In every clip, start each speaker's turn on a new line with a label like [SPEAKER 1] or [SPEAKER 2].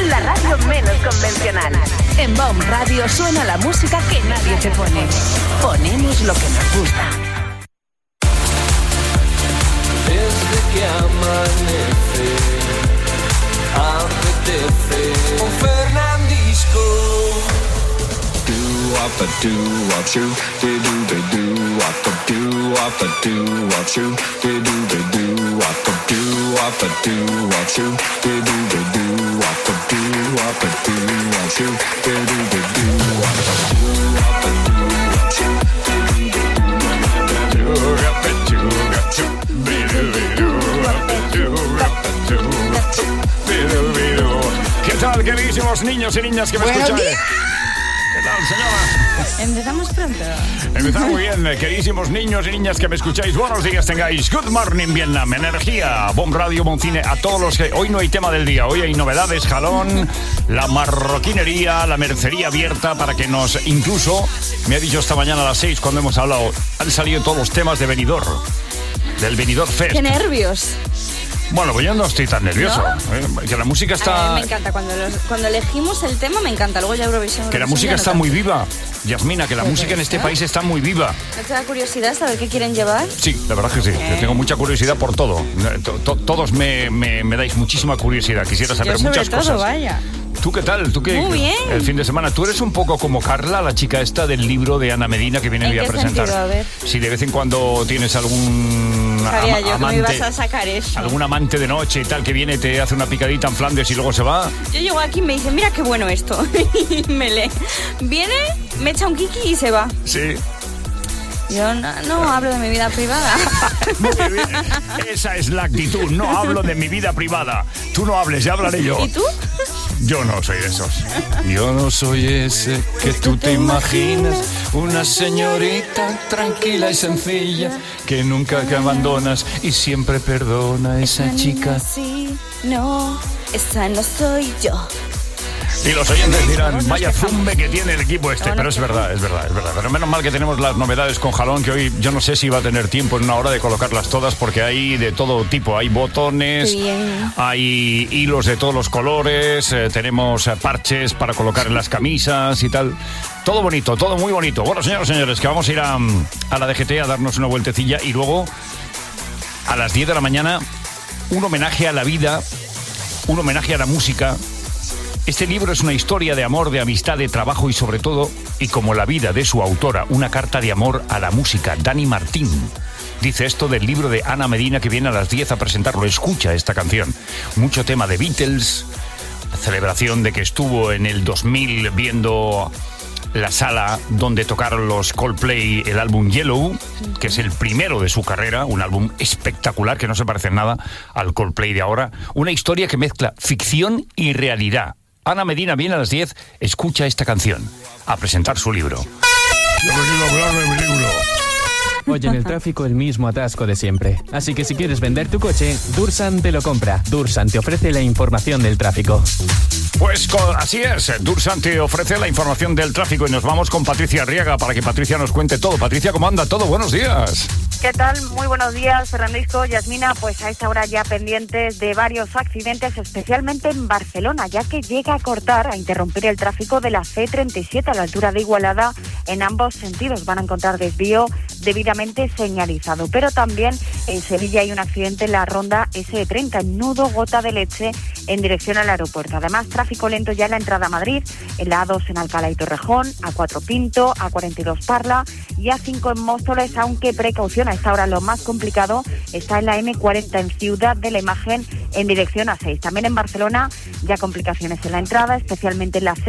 [SPEAKER 1] la radio menos convencional. En BOM Radio suena la música que nadie te pone. Ponemos lo que nos gusta.
[SPEAKER 2] Desde que amanece, apetece un Fernandisco. Do-wop-a-do-wop-shoo, do-do-do-do-wop-a-do-wop-a-do-wop-shoo, do-do-do-do-wop-a-do-wop-a-do-wop-shoo, do-do-do-do-wop-a-do-wop-a-do-wop-shoo, do-do-do-do-wop-a-do-wop-a-do-wop-shoo,
[SPEAKER 3] ¿Qué tal, queridísimos niños y niñas que me escucháis? ¿Qué tal, señora?
[SPEAKER 4] Empezamos pronto.
[SPEAKER 3] Empezamos muy bien, queridísimos niños y niñas que me escucháis. Buenos días tengáis. Good morning, Vietnam. Energía, BOM Radio, BOM Cine. A todos los que... Hoy no hay tema del día. Hoy hay novedades, jalón, la marroquinería, la mercería abierta para que nos... Incluso, me ha dicho esta mañana a las 6 cuando hemos hablado, han salido todos los temas de Benidorm. Del Benidorm Fest.
[SPEAKER 4] ¡Qué nervios!
[SPEAKER 3] Bueno, pues yo no estoy tan nervioso. ¿No? Que la música está...
[SPEAKER 4] me encanta. Cuando elegimos el tema, me encanta. Luego ya Eurovisión.
[SPEAKER 3] Que la música está muy viva. Yasmina, que la música en este país está muy viva.
[SPEAKER 4] ¿No te da curiosidad saber qué quieren llevar?
[SPEAKER 3] Sí, la verdad que sí. Yo tengo mucha curiosidad por todo. Todos me dais muchísima curiosidad. Quisiera saber muchas cosas.
[SPEAKER 4] Vaya.
[SPEAKER 3] ¿Tú qué tal? ¿Tú qué?
[SPEAKER 4] Muy bien.
[SPEAKER 3] El fin de semana. Tú eres un poco como Carla, la chica esta del libro de Ana Medina que viene hoy a presentar.
[SPEAKER 4] Sentido? A ver.
[SPEAKER 3] Si de vez en cuando tienes algún
[SPEAKER 4] Sabía yo
[SPEAKER 3] amante,
[SPEAKER 4] que me ibas a sacar eso.
[SPEAKER 3] algún amante de noche y tal que viene, te hace una picadita en Flandes y luego se va.
[SPEAKER 4] Yo llego aquí y me dice, mira qué bueno esto. Y me lee. Viene, me echa un kiki y se va.
[SPEAKER 3] Sí.
[SPEAKER 4] Yo no hablo de mi vida privada.
[SPEAKER 3] Muy bien. Esa es la actitud. No hablo de mi vida privada. Tú no hables, ya hablaré yo.
[SPEAKER 4] ¿Y tú?
[SPEAKER 3] Yo no soy de esos. Yo no soy ese que tú te imaginas. Una señorita tranquila y sencilla que nunca te abandonas y siempre perdona. Esa chica.
[SPEAKER 4] Sí, no, esa no soy yo.
[SPEAKER 3] Y los oyentes dirán, vaya zumbe que tiene el equipo este. Pero es verdad. Pero menos mal que tenemos las novedades con jalón, que hoy yo no sé si va a tener tiempo en una hora de colocarlas todas, porque hay de todo tipo. Hay botones, hay hilos de todos los colores, tenemos parches para colocar en las camisas y tal. Todo bonito, todo muy bonito. Bueno, señores, que vamos a ir a la DGT a darnos una vueltecilla y luego a las 10 de la mañana un homenaje a la vida, un homenaje a la música. Este libro es una historia de amor, de amistad, de trabajo y sobre todo, y como la vida de su autora, una carta de amor a la música. Dani Martín dice esto del libro de Ana Medina que viene a las 10 a presentarlo. Escucha esta canción. Mucho tema de Beatles, celebración de que estuvo en el 2000 viendo la sala donde tocaron los Coldplay el álbum Yellow, que es el primero de su carrera, un álbum espectacular que no se parece en nada al Coldplay de ahora. Una historia que mezcla ficción y realidad. Ana Medina viene a las 10, escucha esta canción, a presentar su libro. Yo he venido a hablar de mi libro.
[SPEAKER 5] Hoy en el tráfico el mismo atasco de siempre. Así que si quieres vender tu coche, Dursan te lo compra. Dursan te ofrece la información del tráfico.
[SPEAKER 3] Pues así es, Dursan te ofrece la información del tráfico y nos vamos con Patricia Arriaga para que Patricia nos cuente todo. Patricia, ¿cómo anda todo? Buenos días.
[SPEAKER 6] ¿Qué tal? Muy buenos días, Fernandisco, Yasmina. Pues a esta hora ya pendientes de varios accidentes, especialmente en Barcelona, ya que llega a cortar, a interrumpir el tráfico de la C37 a la altura de Igualada en ambos sentidos. Van a encontrar desvío debidamente señalizado. Pero también en Sevilla hay un accidente en la ronda S30, en nudo Gota de Leche, en dirección al aeropuerto. Además, tráfico lento ya en la entrada a Madrid, en la A2 en Alcalá y Torrejón, A4 Pinto, A42 Parla y A5 en Móstoles, aunque precaución, a esta hora lo más complicado está en la M40 en Ciudad de la Imagen en dirección A6. También en Barcelona ya complicaciones en la entrada, especialmente en la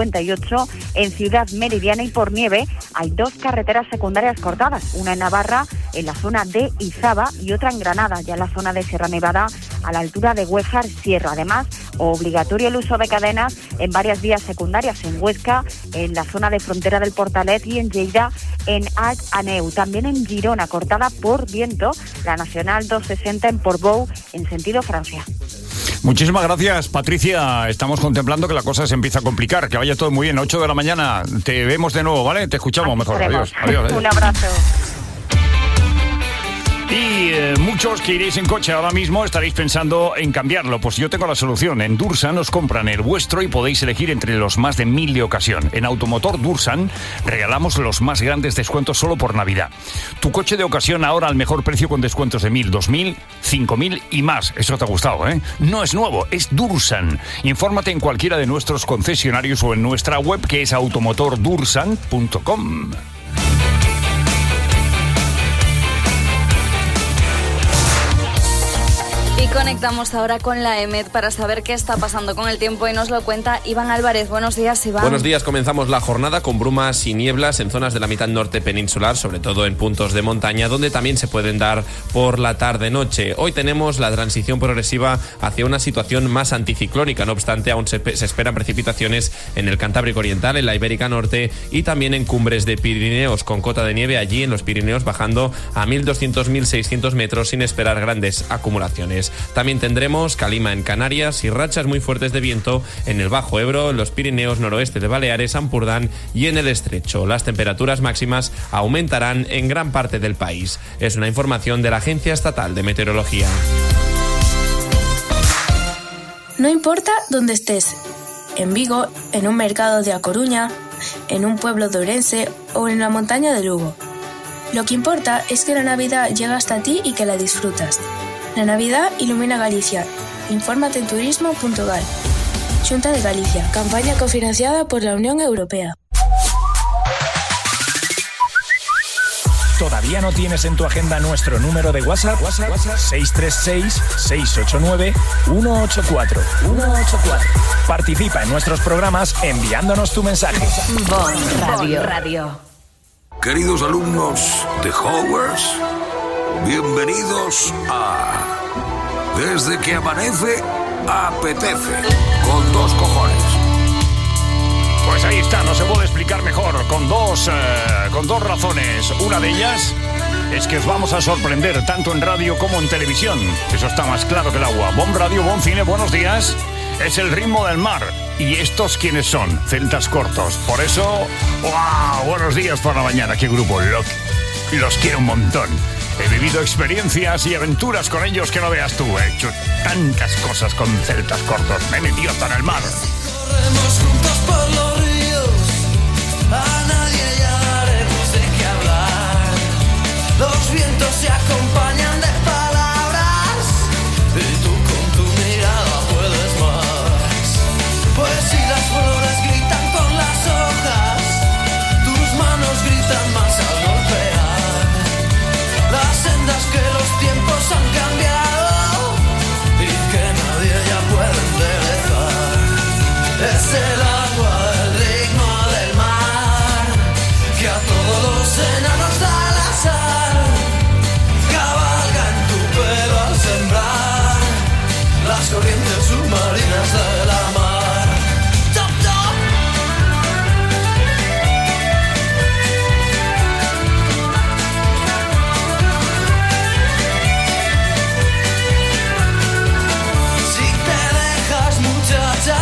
[SPEAKER 6] C58 en Ciudad Meridiana, y por nieve hay dos carreteras secundarias cortadas, una en Navarra en la zona de Izaba y otra en Granada, ya en la zona de Sierra Nevada a la altura de Huéjar Sierra. Además, obligatorio el uso de cadenas en varias vías secundarias, en Huesca, en la zona de frontera del Portalet y en Lleida, en Aneu. También en Girona, cortada por viento, la Nacional 260 en Portbou, en sentido Francia.
[SPEAKER 3] Muchísimas gracias, Patricia. Estamos contemplando que la cosa se empieza a complicar. Que vaya todo muy bien. 8 de la mañana. Te vemos de nuevo, ¿vale? Te escuchamos mejor. Adiós.
[SPEAKER 6] Un abrazo.
[SPEAKER 3] Y muchos que iréis en coche ahora mismo estaréis pensando en cambiarlo. Pues yo tengo la solución. En Dursan os compran el vuestro y podéis elegir entre los más de 1000 de ocasión. En Automotor Dursan regalamos los más grandes descuentos solo por Navidad. Tu coche de ocasión ahora al mejor precio con descuentos de 1000, 2000, 5000 y más. Eso te ha gustado, ¿eh? No es nuevo, es Dursan. Infórmate en cualquiera de nuestros concesionarios o en nuestra web, que es automotordursan.com.
[SPEAKER 4] Y conectamos ahora con la EMET para saber qué está pasando con el tiempo y nos lo cuenta Iván Álvarez. Buenos días, Iván.
[SPEAKER 7] Buenos días, comenzamos la jornada con brumas y nieblas en zonas de la mitad norte peninsular, sobre todo en puntos de montaña, donde también se pueden dar por la tarde-noche. Hoy tenemos la transición progresiva hacia una situación más anticiclónica, no obstante, aún se esperan precipitaciones en el Cantábrico Oriental, en la Ibérica Norte y también en cumbres de Pirineos, con cota de nieve allí en los Pirineos bajando a 1.200-1.600 metros sin esperar grandes acumulaciones. También tendremos calima en Canarias y rachas muy fuertes de viento en el Bajo Ebro, en los Pirineos noroeste de Baleares, Ampurdán y en el Estrecho. Las temperaturas máximas aumentarán en gran parte del país. Es una información de la Agencia Estatal de Meteorología.
[SPEAKER 8] No importa dónde estés, en Vigo, en un mercado de A Coruña, en un pueblo de Ourense o en la montaña de Lugo. Lo que importa es que la Navidad llega hasta ti y que la disfrutas. La Navidad ilumina Galicia. Infórmate en turismo.gal. Xunta de Galicia. Campaña cofinanciada por la Unión Europea.
[SPEAKER 9] ¿Todavía no tienes en tu agenda nuestro número de WhatsApp? 636-689-184. Participa en nuestros programas enviándonos tu mensaje.
[SPEAKER 1] Bon Radio.
[SPEAKER 10] Queridos alumnos de Hogwarts, bienvenidos a Desde que amanece, apetece, con 2 cojones.
[SPEAKER 3] Pues ahí está, no se puede explicar mejor, con dos razones. Una de ellas es que os vamos a sorprender tanto en radio como en televisión. Eso está más claro que el agua. Bon Radio, bon cine, buenos días. Es el ritmo del mar. ¿Y estos quiénes son? Celtas Cortos. Por eso, ¡wow! Buenos días por la mañana. ¡Qué grupo! Los quiero un montón. He vivido experiencias y aventuras con ellos que no veas tú. He hecho tantas cosas con Celtas Cortos. Me he metido hasta en el mar.
[SPEAKER 11] Corremos juntos por los ríos, a nadie ya daremos de qué hablar. Los vientos se acompañan de palabras y tú con tu mirada puedes más. Pues si las flores gritan con las hojas, tus manos gritan más al golpear las sendas que los tiempos han cambiado y que nadie ya puede enderezar. Es el agua, el ritmo del mar, que a todos los enanos da la sal. Cabalga en tu pelo al sembrar las corrientes submarinas de la mar. ¡Top, top! Si te dejas, muchacha,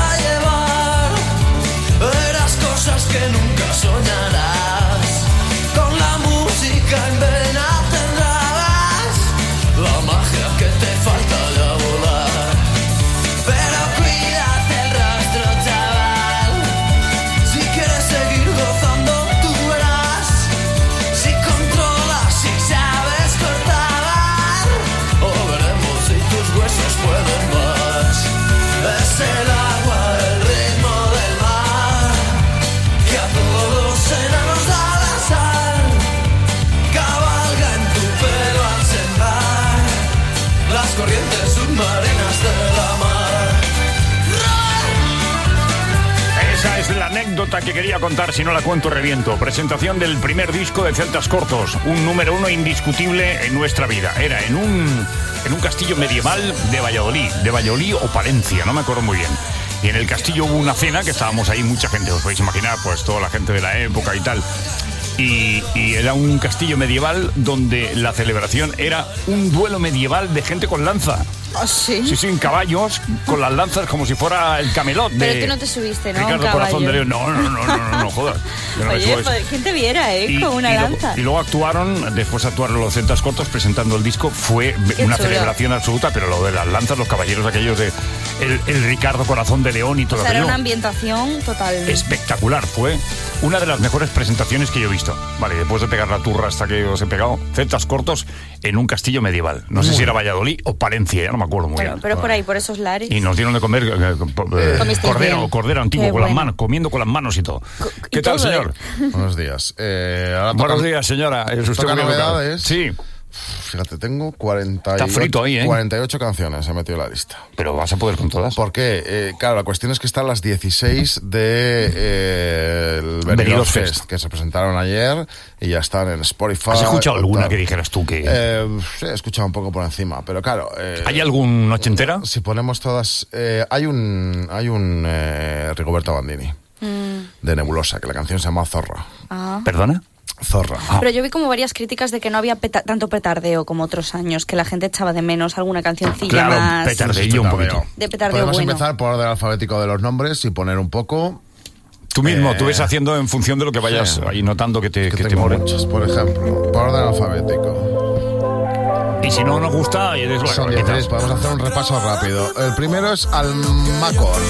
[SPEAKER 11] que nunca soñarás. Con la música en vena tendrás la magia que te falta ya volar. Pero cuídate el rastro, chaval. Si quieres seguir gozando, tú verás. Si controlas, si sabes cortar, o veremos si tus huesos pueden más. Es el agua, el ritmo del mar, que a todos enanos da la sal. Cabalga en tu pelo al sembrar las corrientes submarinas de la mar.
[SPEAKER 3] Esa es la anécdota que quería contar, si no la cuento reviento. Presentación del primer disco de Celtas Cortos, un número 1 indiscutible en nuestra vida. Era en un castillo medieval de Valladolid o Palencia, no me acuerdo muy bien. Y en el castillo hubo una cena, que estábamos ahí mucha gente, os podéis imaginar, pues toda la gente de la época y tal. y era un castillo medieval donde la celebración era un duelo medieval de gente con lanza.
[SPEAKER 4] ¿Ah, sí?
[SPEAKER 3] Sí, en caballos, con las lanzas como si fuera el Camelot.
[SPEAKER 4] Pero tú no te subiste, ¿no?
[SPEAKER 3] Ricardo Corazón de León. No, joder.
[SPEAKER 4] Oye, joder, ¿quién te viera, con una lanza?
[SPEAKER 3] Y luego después actuaron los Celtas Cortos presentando el disco. Fue una celebración absoluta, pero lo de las lanzas, los caballeros aquellos de el Ricardo Corazón de León y todo aquello.
[SPEAKER 4] Era una ambientación total.
[SPEAKER 3] Espectacular, fue una de las mejores presentaciones que yo he visto. Vale, después de pegar la turra hasta que os he pegado, Celtas Cortos en un castillo medieval. No sé si era Valladolid o Palencia, ya no me acuerdo muy bien.
[SPEAKER 4] Pero por ahí, por esos lares.
[SPEAKER 3] Y nos dieron de comer cordero antiguo con las manos, comiendo con las manos y todo. ¿Qué tal, señor?
[SPEAKER 12] Buenos días.
[SPEAKER 3] Buenos días, señora. ¿Es usted
[SPEAKER 12] novedades?
[SPEAKER 3] Sí.
[SPEAKER 12] Fíjate, tengo 48,
[SPEAKER 3] Está frito ahí,
[SPEAKER 12] 48 canciones he metido en la lista.
[SPEAKER 3] ¿Pero vas a poder con todas?
[SPEAKER 12] Porque, claro, la cuestión es que están las 16 del Benidorm Fest, que se presentaron ayer y ya están en Spotify.
[SPEAKER 3] ¿Has escuchado alguna que dijeras tú que...?
[SPEAKER 12] He escuchado un poco por encima, pero claro...
[SPEAKER 3] ¿Hay algún ochentera?
[SPEAKER 12] Si ponemos todas... hay un Rigoberto Bandini, de Nebulosa, que la canción se llama Zorra.
[SPEAKER 3] ¿Perdona?
[SPEAKER 12] Zorra.
[SPEAKER 4] Pero yo vi como varias críticas de que no había tanto petardeo como otros años, que la gente echaba de menos alguna cancioncilla más.
[SPEAKER 3] Petardeo un poquito.
[SPEAKER 4] De petardeo.
[SPEAKER 12] Podemos empezar por orden alfabético de los nombres y poner un poco.
[SPEAKER 3] Tú mismo, tú ves haciendo en función de lo que vayas ahí notando que te
[SPEAKER 12] tengo muchas, por ejemplo, por orden alfabético.
[SPEAKER 3] Y si no nos gusta,
[SPEAKER 12] son 16, podemos hacer un repaso rápido. El primero es Almacor.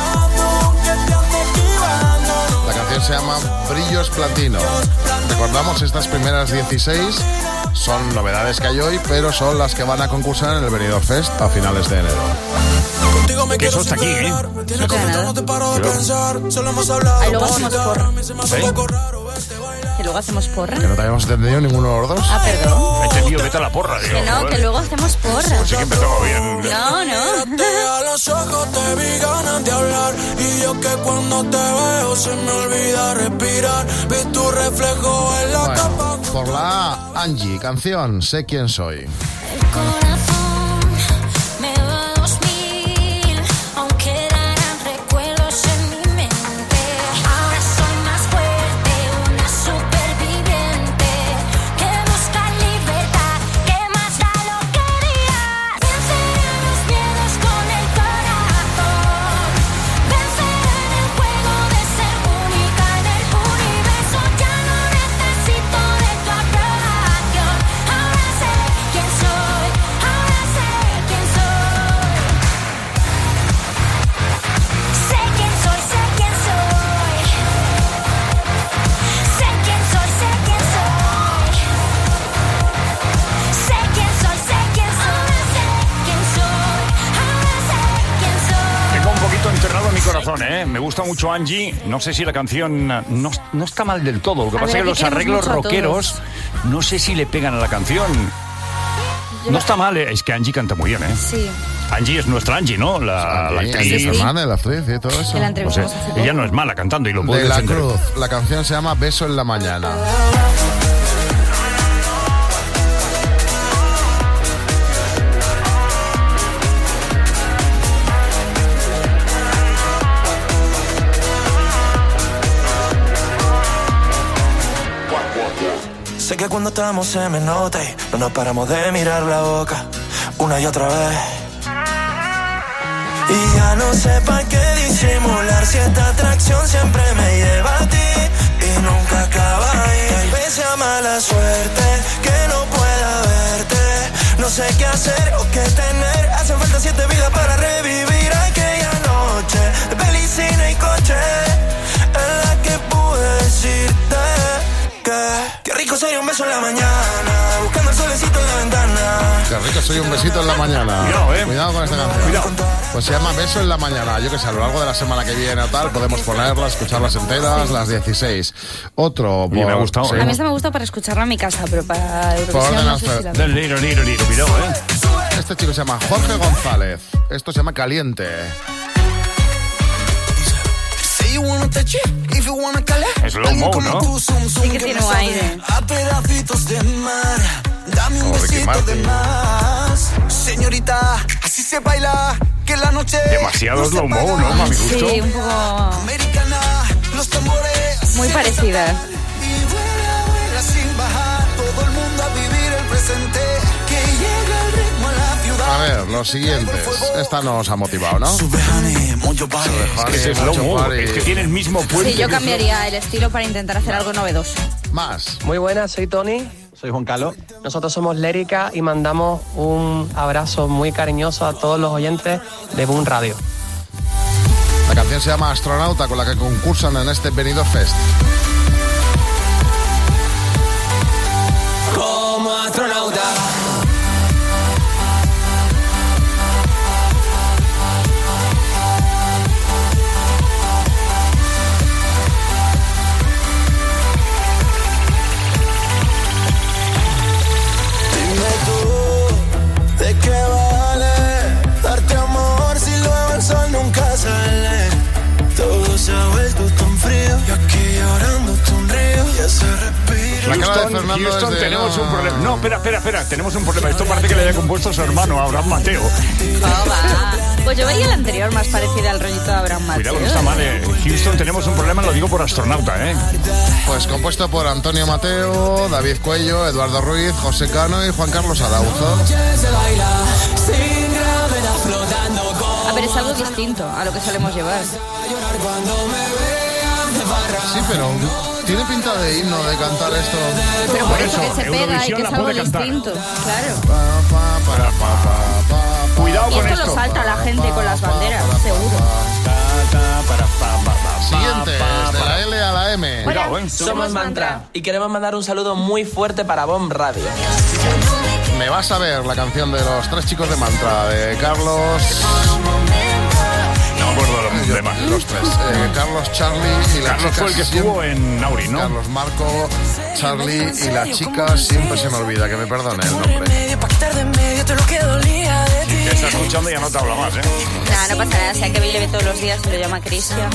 [SPEAKER 12] La canción se llama Brillos Platino. Recordamos, estas primeras 16 son novedades que hay hoy, pero son las que van a concursar en el Benidorm Fest a finales de enero.
[SPEAKER 3] Que eso está aquí, ¿eh?
[SPEAKER 4] No queda nada. Ahí luego hacemos porra. Que luego hacemos porra.
[SPEAKER 12] Que no te habíamos entendido ninguno de los dos.
[SPEAKER 4] Ah, perdón.
[SPEAKER 3] He entendido, vete a la porra, digo.
[SPEAKER 4] Que no, que luego hacemos porra.
[SPEAKER 3] Pues sí que empezó bien.
[SPEAKER 4] No.
[SPEAKER 11] A los ojos te vi ganas de hablar y yo que cuando te veo se me olvida respirar. Vi tu reflejo en la capa.
[SPEAKER 12] Por la A, Angie, canción Sé quién soy.
[SPEAKER 13] El corazón me va a 2000, aunque darán recuerdos en mi mente. Ahora soy más fuerte, una superviviente que busca libertad, que más da lo que digas. Venceré los miedos con el corazón, venceré en el juego de ser única en el universo. Ya no necesito de tu aprobación. Ahora sé quién soy, ahora sé quién soy. Sé quién soy, sé quién soy. Sé quién soy, sé quién soy. Sé quién soy, sé quién soy. Ahora sé quién soy, ahora sé quién soy.
[SPEAKER 3] Tengo un poquito enterrado en mi corazón, ¿eh? Me gusta mucho Angie. No sé si la canción no está mal del todo. Lo que pasa es que los arreglos rockeros no sé si le pegan a la canción. No está mal, ¿eh? Es que Angie canta muy bien, ¿eh?
[SPEAKER 4] Sí.
[SPEAKER 3] Angie es nuestra Angie, ¿no? La actriz.
[SPEAKER 12] Angie Fernández, la actriz y todo eso.
[SPEAKER 4] Que la entrevistamos hace poco.
[SPEAKER 3] Ella no es mala cantando y lo puede
[SPEAKER 12] De la
[SPEAKER 3] defender.
[SPEAKER 12] Cruz, la canción se llama Beso en la mañana.
[SPEAKER 11] Sé que cuando estamos se me nota y no nos paramos de mirar la boca una y otra vez. Y ya no sé para qué disimular si esta atracción siempre me lleva a ti y nunca acaba ahí. Tal vez sea mala suerte que no pueda verte. No sé qué hacer o qué tener. Hace falta 7 vidas para revivir aquella noche de peli, cine y coche en la que pude decirte qué rico sería un beso en la mañana, buscando el solecito en la ventana.
[SPEAKER 12] Qué rico soy un besito en la mañana. Cuidado con esta canción. Pues se llama Beso en la mañana. Yo que sé, a lo largo de la semana que viene o tal, podemos ponerla, escucharlas enteras, las 16. Otro.
[SPEAKER 3] Oye, me ha gustado.
[SPEAKER 4] A mí esta me gusta para escucharla en mi casa, pero para Eurovisión no sé si la veo.
[SPEAKER 3] Cuidado, ¿eh?
[SPEAKER 12] Este chico se llama Jorge González. Esto se llama Caliente.
[SPEAKER 3] Slow mo, ¿no?
[SPEAKER 4] Sí que tiene un aire.
[SPEAKER 11] A pedacitos de mar, dame un besito de más. Señorita, así se baila, que la noche.
[SPEAKER 3] Demasiado slow mo, ¿no? A mi gusto.
[SPEAKER 4] Sí, un poco.
[SPEAKER 11] Americana, los tambores.
[SPEAKER 4] Muy parecida.
[SPEAKER 12] A ver, los siguientes. Esta nos ha motivado, ¿no?
[SPEAKER 3] Es que es slow mo, es que tiene el mismo puente.
[SPEAKER 4] Sí, yo cambiaría el estilo para intentar hacer algo novedoso.
[SPEAKER 12] Más.
[SPEAKER 14] Muy buenas, soy Tony.
[SPEAKER 15] Soy Juan Carlos.
[SPEAKER 14] Nosotros somos Lérica y mandamos un abrazo muy cariñoso a todos los oyentes de Boom Radio.
[SPEAKER 12] La canción se llama Astronauta, con la que concursan en este Benidorm Fest.
[SPEAKER 11] Como astronauta. Dime tú, ¿de qué vale darte amor si luego el sol nunca sale? Todo se ha vuelto tan frío y aquí llorando un río ya se respira.
[SPEAKER 3] Houston, tenemos un problema. No, espera, tenemos un problema. Esto parece que le haya compuesto su hermano, Abraham Mateo.
[SPEAKER 4] Pues yo vería el anterior más parecido al rollito de Abraham Mateo.
[SPEAKER 3] Cuidado, no está mal, Houston, tenemos un problema, lo digo por astronauta,
[SPEAKER 12] Pues compuesto por Antonio Mateo, David Cuello, Eduardo Ruiz, José Cano y Juan Carlos Arauzo.
[SPEAKER 4] A ver, es algo distinto a lo que solemos llevar.
[SPEAKER 12] Sí, pero tiene pinta de himno de cantar esto.
[SPEAKER 4] Pero por eso que se pega y que es algo distinto. Claro.
[SPEAKER 3] Cuidado con
[SPEAKER 4] esto.
[SPEAKER 3] esto.
[SPEAKER 4] Lo salta la gente con las banderas, seguro.
[SPEAKER 12] Siguiente, de la L a la M.
[SPEAKER 14] Bueno, somos Mantra y queremos mandar un saludo muy fuerte para Boom Radio.
[SPEAKER 12] Me vas a ver la canción de los tres chicos de Mantra, de Carlos...
[SPEAKER 3] No me acuerdo los demás.
[SPEAKER 12] Los tres. Carlos, Charlie y la
[SPEAKER 3] Carlos
[SPEAKER 12] chica.
[SPEAKER 3] fue el que estuvo en Nauri, ¿no?
[SPEAKER 12] Carlos, Marco, Charlie y la chica, siempre se me olvida, que me perdone el nombre.
[SPEAKER 3] Te está escuchando y ya no te habla más,
[SPEAKER 4] Nada, no pasa nada. Si a Kevin le ve todos los días y lo llama Cristian.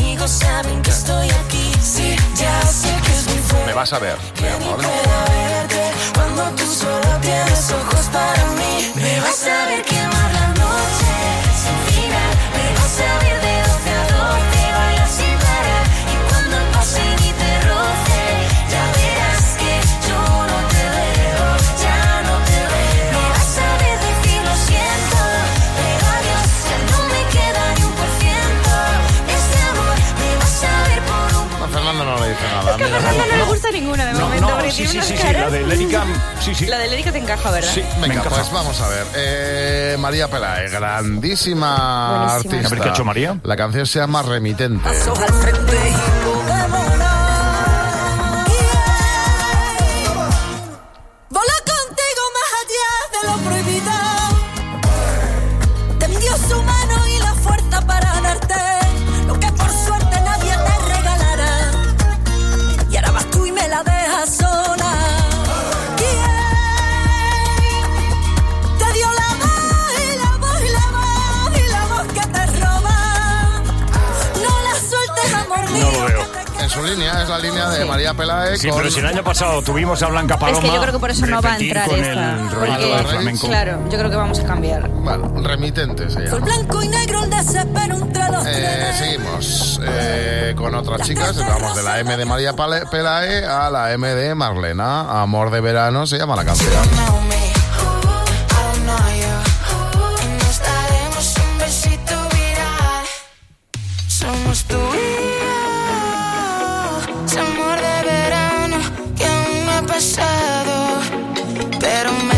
[SPEAKER 12] Me vas a ver, mi amor.
[SPEAKER 11] Cuando tú solo tienes ojos para mí, me vas a ver quemar la noche sin final, me vas a ver de 12 a 12 bailar sin parar, y cuando pase y te roce, ya verás que yo no te veo, ya no te veo. Me vas a ver decir lo siento, pero adiós, ya no me queda ni 1% de ese amor, me vas a ver por un...
[SPEAKER 12] A Fernando no le dice nada.
[SPEAKER 4] Es que a Fernando no le gusta ninguna de momento.
[SPEAKER 3] No,
[SPEAKER 4] porque
[SPEAKER 3] sí,
[SPEAKER 4] tiene
[SPEAKER 3] sí,
[SPEAKER 4] unas
[SPEAKER 3] sí,
[SPEAKER 4] caras.
[SPEAKER 3] la de Lérica, sí.
[SPEAKER 4] La de Lérica te encaja, ¿verdad?
[SPEAKER 3] Sí,
[SPEAKER 12] Venga, pues vamos a ver. María Pelae, grandísima
[SPEAKER 4] Buenísima.
[SPEAKER 12] artista.
[SPEAKER 3] A ver, ¿qué ha hecho María?
[SPEAKER 12] La canción se llama Remitente.
[SPEAKER 11] Voló contigo más allá de lo prohibido. Tendió su mano y la fuerza para darte lo que por suerte nadie te regalará. Y ahora vas tú y me la dejas sola. Te dio la voz y la voz y la voz y la voz que te roba. No la sueltes, amor mío.
[SPEAKER 3] No lo veo.
[SPEAKER 12] En su línea, es la línea de María Pelae.
[SPEAKER 3] Sí,
[SPEAKER 12] con...
[SPEAKER 3] pero si el año pasado tuvimos a Blanca Paloma.
[SPEAKER 4] Es que yo creo que por eso no va a
[SPEAKER 3] repetir
[SPEAKER 4] entrar
[SPEAKER 3] con
[SPEAKER 4] esta.
[SPEAKER 3] el rollito
[SPEAKER 4] Porque,
[SPEAKER 3] del flamenco.
[SPEAKER 4] claro, yo creo que vamos a cambiar.
[SPEAKER 12] Bueno, Remitente se
[SPEAKER 11] Fue
[SPEAKER 12] llama.
[SPEAKER 11] blanco y negro el desespero entre los tres.
[SPEAKER 12] Seguimos con otras chicas. Vamos de la M de María Pelae a la M de Marlena. Amor de verano se llama la canción.
[SPEAKER 11] Nos daremos un besito viral. Somos tú y yo. Ese amor de verano que aún no ha pasado, pero me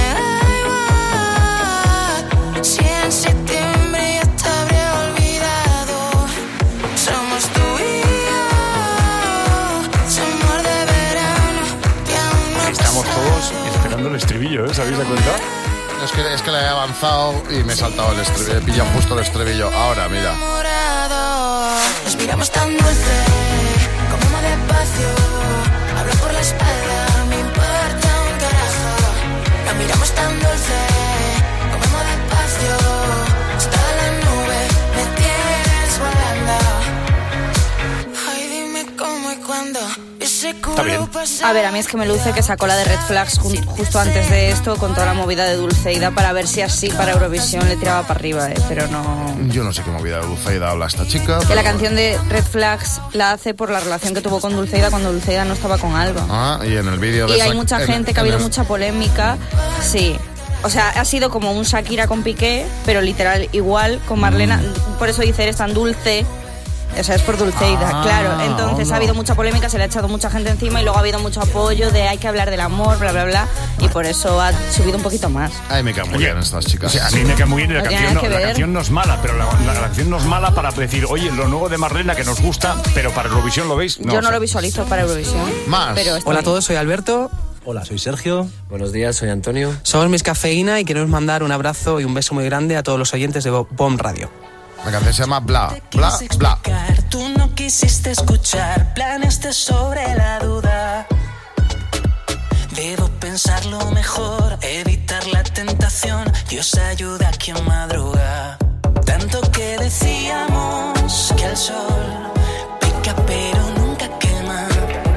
[SPEAKER 11] da igual. Si en septiembre ya te habré olvidado. Somos tú y yo. Ese amor de verano que aún no ha
[SPEAKER 3] Estamos
[SPEAKER 11] pasado.
[SPEAKER 3] todos esperando el estribillo, ¿sabéis de cuenta?
[SPEAKER 12] Es que le he avanzado y me he saltado el estribillo. He pillado justo el estribillo. Ahora, mira.
[SPEAKER 11] Nos miramos tan dulce, comemos despacio. Hablo por la espalda, me importa un carajo. Nos miramos tan dulce, comemos despacio. Hasta la nube me tienes volando. Ay, dime cómo y cuándo.
[SPEAKER 3] Está bien.
[SPEAKER 4] A ver, a mí es que me luce que sacó la de Red Flags justo antes de esto con toda la movida de Dulceida para ver si así para Eurovisión le tiraba para arriba, pero no...
[SPEAKER 12] Yo no sé qué movida de Dulceida habla esta chica.
[SPEAKER 4] Que la canción de Red Flags la hace por la relación que tuvo con Dulceida cuando Dulceida no estaba con Alba.
[SPEAKER 12] Ah, y en el vídeo de
[SPEAKER 4] Y hay mucha gente que ha habido mucha polémica, sí. O sea, ha sido como un Shakira con Piqué, pero literal igual con Marlena. Por eso dice, eres tan dulce. O sea, es por Dulceida, claro. Entonces ha habido mucha polémica, se le ha echado mucha gente encima y luego ha habido mucho apoyo de hay que hablar del amor, bla, bla, bla. Y por eso ha subido un poquito más.
[SPEAKER 12] Ay, me caen muy bien estas chicas.
[SPEAKER 3] O sea, a mí me cae muy bien y la
[SPEAKER 4] No tiene nada que ver.
[SPEAKER 3] canción no es mala, pero la canción no es mala para decir, oye, lo nuevo de Marlena que nos gusta, pero para Eurovisión lo veis.
[SPEAKER 4] Yo no lo visualizo para Eurovisión.
[SPEAKER 12] Más.
[SPEAKER 4] Pero
[SPEAKER 15] Hola a todos, soy Alberto. Hola, soy Sergio.
[SPEAKER 16] Buenos días, soy Antonio.
[SPEAKER 15] Somos Miss Cafeína y queremos mandar un abrazo y un beso muy grande a todos los oyentes de BOM Radio.
[SPEAKER 12] La canción se llama Bla, Bla, Bla.
[SPEAKER 11] Tú no quisiste escuchar, planeaste sobre la duda. Debo pensarlo mejor, evitar la tentación. Dios ayuda a quien madruga. Tanto que decíamos que el sol pica pero nunca quema.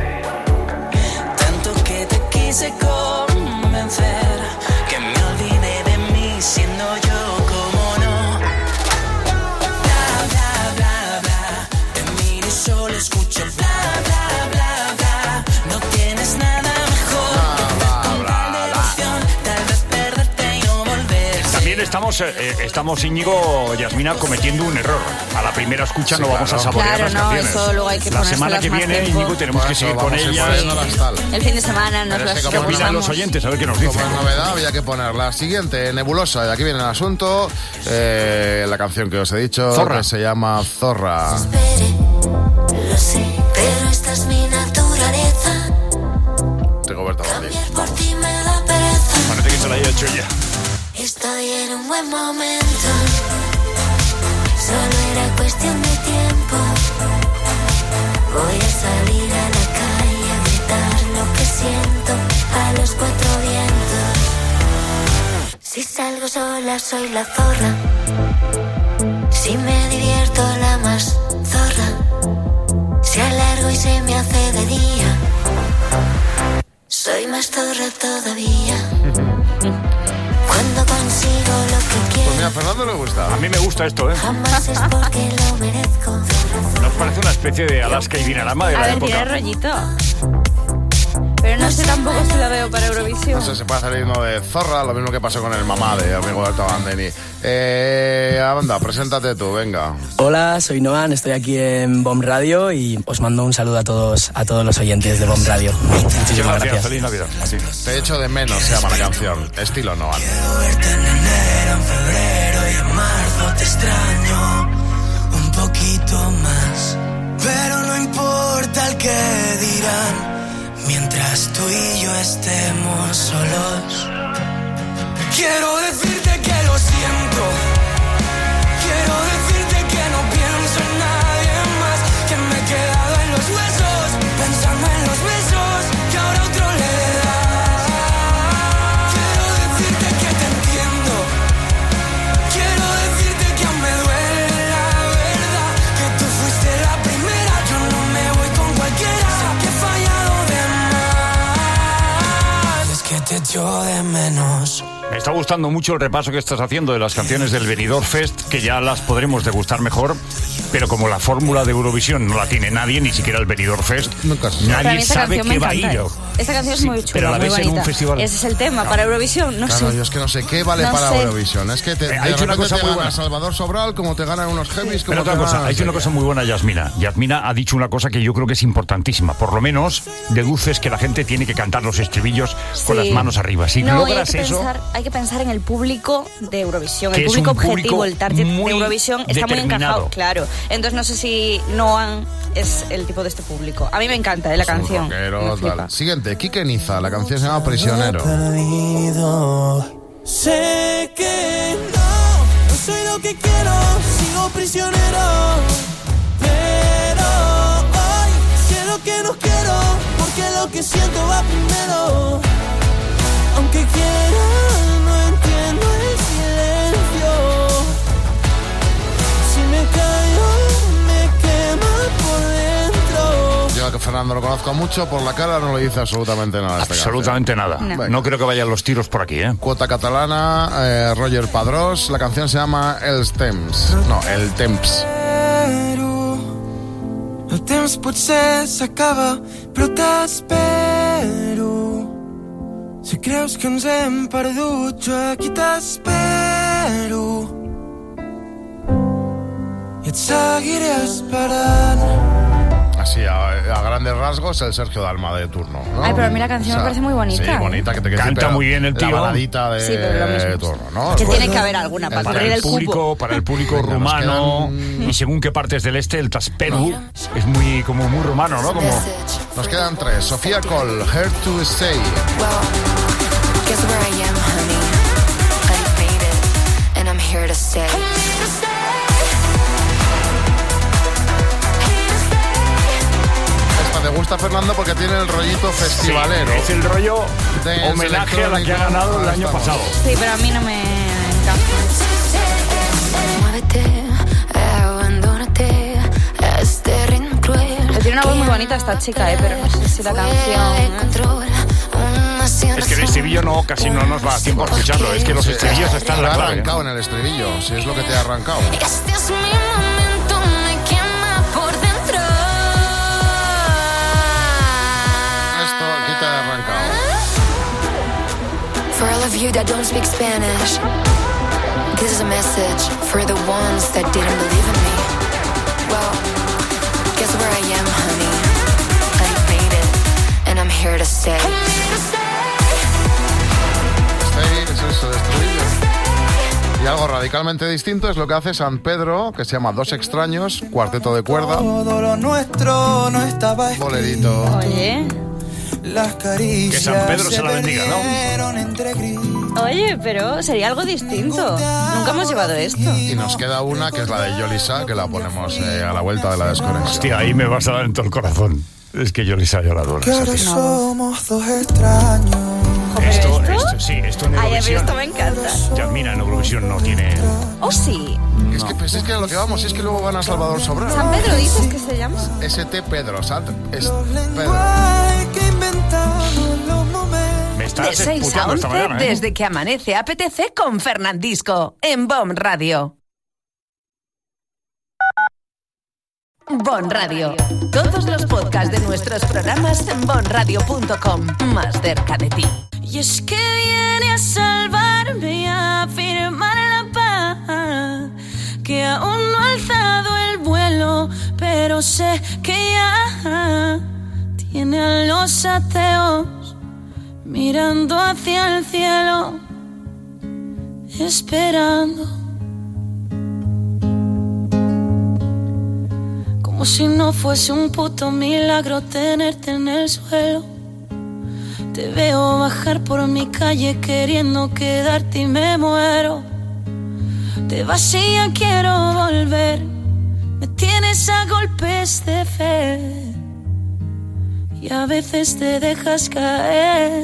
[SPEAKER 11] Tanto que te quise convencer que me olvidé de mí siendo yo como no. Solo escucho bla, bla, bla, bla. No tienes nada mejor. Tal vez perderte y no volver.
[SPEAKER 3] También estamos Íñigo, Yasmina, cometiendo un error. A la primera escucha no vamos a saborear las canciones.
[SPEAKER 4] Eso luego hay que
[SPEAKER 3] la semana que viene, Íñigo, tenemos que seguir con ella.
[SPEAKER 4] El fin de semana nos las
[SPEAKER 3] ¿Qué opinan los oyentes? A ver qué nos dicen.
[SPEAKER 12] Como novedad había que poner la siguiente, Nebulosa. Y aquí viene el asunto. La canción que os he dicho,
[SPEAKER 3] Zorra,
[SPEAKER 12] que se llama Zorra.
[SPEAKER 13] Lo sé, pero esta es mi naturaleza.
[SPEAKER 12] Rigoberta Bandini.
[SPEAKER 13] Por ti me da pereza.
[SPEAKER 3] Parece que se la haya hecho ella.
[SPEAKER 13] Estoy en un buen momento. Solo era cuestión de tiempo. Voy a salir a la calle a gritar lo que siento a los cuatro vientos. Si salgo sola soy la zorra. Si me divierto la más zorra. Si alargo y se me hace de día, soy más zorra todavía. Cuando consigo lo que quiero.
[SPEAKER 12] Pues mira, a Fernando le gusta.
[SPEAKER 3] A mí me gusta esto, ¿eh?
[SPEAKER 13] Jamás es porque lo merezco.
[SPEAKER 3] Nos parece una especie de Alaska y Dinarama de la
[SPEAKER 4] A ver,
[SPEAKER 3] época.
[SPEAKER 4] tiene rollito. Pero no sé tampoco si la veo para Eurovisión.
[SPEAKER 12] No sé, se puede salir uno de Zorra, lo mismo que pasó con el mamá de Rigoberta Bandini. Anda, preséntate tú, venga.
[SPEAKER 17] Hola, soy Noan, estoy aquí en BOM Radio y os mando un saludo a todos los oyentes de BOM Radio. Muchísimas gracias.
[SPEAKER 3] Feliz Navidad. Así.
[SPEAKER 12] Te echo de menos, se llama la canción. Estilo Noan.
[SPEAKER 11] Quiero verte en enero, en febrero y en marzo. Te extraño un poquito más. Pero no importa el que dirán. Mientras tú y yo estemos solos, quiero decirte que lo siento. Quiero decirte que no pienso en nadie más. Que me he quedado en los huesos, pensando en los besos que ahora otro le da. Quiero decirte que te entiendo. Quiero decirte que aún me duele la verdad. Que tú fuiste la primera, yo no me voy con cualquiera. Sé que he fallado de más. Es que te echo de menos.
[SPEAKER 3] Me está gustando mucho el repaso que estás haciendo de las canciones del Benidorm Fest, que ya las podremos degustar mejor, pero como la fórmula de Eurovisión no la tiene nadie, ni siquiera el Benidorm Fest, nadie sabe qué va a ir.
[SPEAKER 4] Esta canción es muy chula,
[SPEAKER 3] pero a la
[SPEAKER 4] muy
[SPEAKER 3] vez en
[SPEAKER 4] bonita.
[SPEAKER 3] un festival.
[SPEAKER 4] Ese es el tema, para Eurovisión, no
[SPEAKER 12] Claro,
[SPEAKER 4] sé.
[SPEAKER 12] yo es que no sé qué vale
[SPEAKER 4] No
[SPEAKER 12] para
[SPEAKER 4] sé.
[SPEAKER 12] Eurovisión. Es que de
[SPEAKER 3] ha hecho una
[SPEAKER 12] repente
[SPEAKER 3] cosa
[SPEAKER 12] te
[SPEAKER 3] muy
[SPEAKER 12] gana
[SPEAKER 3] buena.
[SPEAKER 12] Salvador Sobral, como te ganan unos heavies, como
[SPEAKER 3] Pero
[SPEAKER 12] te
[SPEAKER 3] otra cosa,
[SPEAKER 12] ganan...
[SPEAKER 3] ha hecho una cosa muy buena Yasmina. Yasmina ha dicho una cosa que yo creo que es importantísima. Por lo menos deduces que la gente tiene que cantar los estribillos con
[SPEAKER 4] Sí.
[SPEAKER 3] las manos arriba. Si
[SPEAKER 4] No, y
[SPEAKER 3] logras eso...
[SPEAKER 4] hay que pensar en el público de Eurovisión,
[SPEAKER 3] Que
[SPEAKER 4] el
[SPEAKER 3] es
[SPEAKER 4] público
[SPEAKER 3] un
[SPEAKER 4] objetivo,
[SPEAKER 3] público
[SPEAKER 4] el target de
[SPEAKER 3] muy
[SPEAKER 4] Eurovisión está muy
[SPEAKER 3] determinado.
[SPEAKER 4] encajado, claro. Entonces no sé si Noan es el tipo de este público. A mí me encanta la canción.
[SPEAKER 12] Rockero,
[SPEAKER 4] Me
[SPEAKER 12] tal.
[SPEAKER 4] flipa.
[SPEAKER 12] Siguiente, Quique Niza, la canción se llama Prisionero.
[SPEAKER 11] Sé que no soy lo que quiero, sigo prisionero. Pero hoy sé lo que no quiero, porque lo que siento va primero. Aunque quiera, no entiendo el silencio. Si me callo, me quema por dentro.
[SPEAKER 12] Yo que Fernando lo conozco mucho, por la cara no le dice absolutamente nada. a esta
[SPEAKER 3] Absolutamente nada.
[SPEAKER 12] canción.
[SPEAKER 3] No creo que vayan los tiros por aquí, ¿eh?
[SPEAKER 12] Cuota catalana, Roger Padrós. La canción se llama Els Temps. No, El Temps.
[SPEAKER 11] El temps potser s'acaba, però t'espero. Si creus que ens hem perdut, jo aquí t'espero i et seguiré esperant.
[SPEAKER 12] Así, a grandes rasgos, el Sergio Dalma de turno, ¿no?
[SPEAKER 4] Ay, pero a mí la canción me parece muy bonita.
[SPEAKER 12] Sí, bonita, que te
[SPEAKER 3] canta muy bien el tío.
[SPEAKER 12] La baladita de,
[SPEAKER 4] sí, pero lo mismo.
[SPEAKER 12] turno, ¿no?
[SPEAKER 4] Que
[SPEAKER 12] Bueno,
[SPEAKER 4] tiene que haber alguna para cubrir el cupo.
[SPEAKER 3] Para el público rumano y según qué partes del este, el Tasperu es muy rumano, ¿no? Como...
[SPEAKER 12] Nos quedan 3. Sofía Cole, Here to Stay.
[SPEAKER 13] Guess where I am, honey. I made it, and I'm here to stay.
[SPEAKER 12] Esta te gusta, Fernando, porque tiene el rollito festivalero.
[SPEAKER 3] Sí, es el rollo de homenaje a la que ha ganado el año pasado.
[SPEAKER 4] Sí, pero a mí no me encaja. Tiene una voz muy bonita esta chica, pero no sé si la canción...
[SPEAKER 3] Es que el estribillo casi no nos va a tiempo a escucharlo. Es que los estribillos están en la clave.
[SPEAKER 12] arrancado en el estribillo, si es lo que te ha arrancado.
[SPEAKER 13] Este es mi momento, me quema por dentro.
[SPEAKER 12] Esto aquí te ha arrancado.
[SPEAKER 13] For all of you that don't speak Spanish, this is a message for the ones that didn't believe in me. Well, guess where I am, honey. I made it, and I'm here to stay.
[SPEAKER 12] Es eso de estribillo. Y algo radicalmente distinto es lo que hace San Pedro, que se llama Dos Extraños, cuarteto de cuerda.
[SPEAKER 11] Todo lo nuestro no estaba escrito.
[SPEAKER 12] Bolerito.
[SPEAKER 4] Oye.
[SPEAKER 11] Las caricias
[SPEAKER 3] que San Pedro se la bendiga,
[SPEAKER 11] ¿no?
[SPEAKER 4] Oye, pero sería algo distinto. Nunca hemos llevado esto.
[SPEAKER 12] Y nos queda una que es la de Yolisa, que la ponemos a la vuelta de la desconexión.
[SPEAKER 3] Hostia, ahí me vas a dar en todo el corazón. Es que Yolisa yo la adoro.
[SPEAKER 11] Que ahora somos dos extraños.
[SPEAKER 3] Esto en Eurovisión.
[SPEAKER 4] Ay, a mí esto me encanta.
[SPEAKER 3] Yasmina en Eurovisión no tiene...
[SPEAKER 4] ¿Oh, sí?
[SPEAKER 12] Es que pues, es que a lo que vamos, es que luego van a Salvador Sobral.
[SPEAKER 4] ¿San Pedro dices que se llama?
[SPEAKER 12] ST Pedro, es Pedro.
[SPEAKER 3] Me estás
[SPEAKER 1] De 6 a
[SPEAKER 3] escuchando
[SPEAKER 1] 11,
[SPEAKER 3] esta mañana, ¿eh?
[SPEAKER 1] desde que amanece APTC con Fernandisco, en Bon Radio. Bon Radio. Todos los podcasts de nuestros programas en bonradio.com. Más cerca de ti.
[SPEAKER 16] Y es que viene a salvarme y a firmar la paz, que aún no ha alzado el vuelo, pero sé que ya tiene a los ateos mirando hacia el cielo, esperando. Como si no fuese un puto milagro tenerte en el suelo. Te veo bajar por mi calle queriendo quedarte y me muero. Te vas y ya quiero volver. Me tienes a golpes de fe y a veces te dejas caer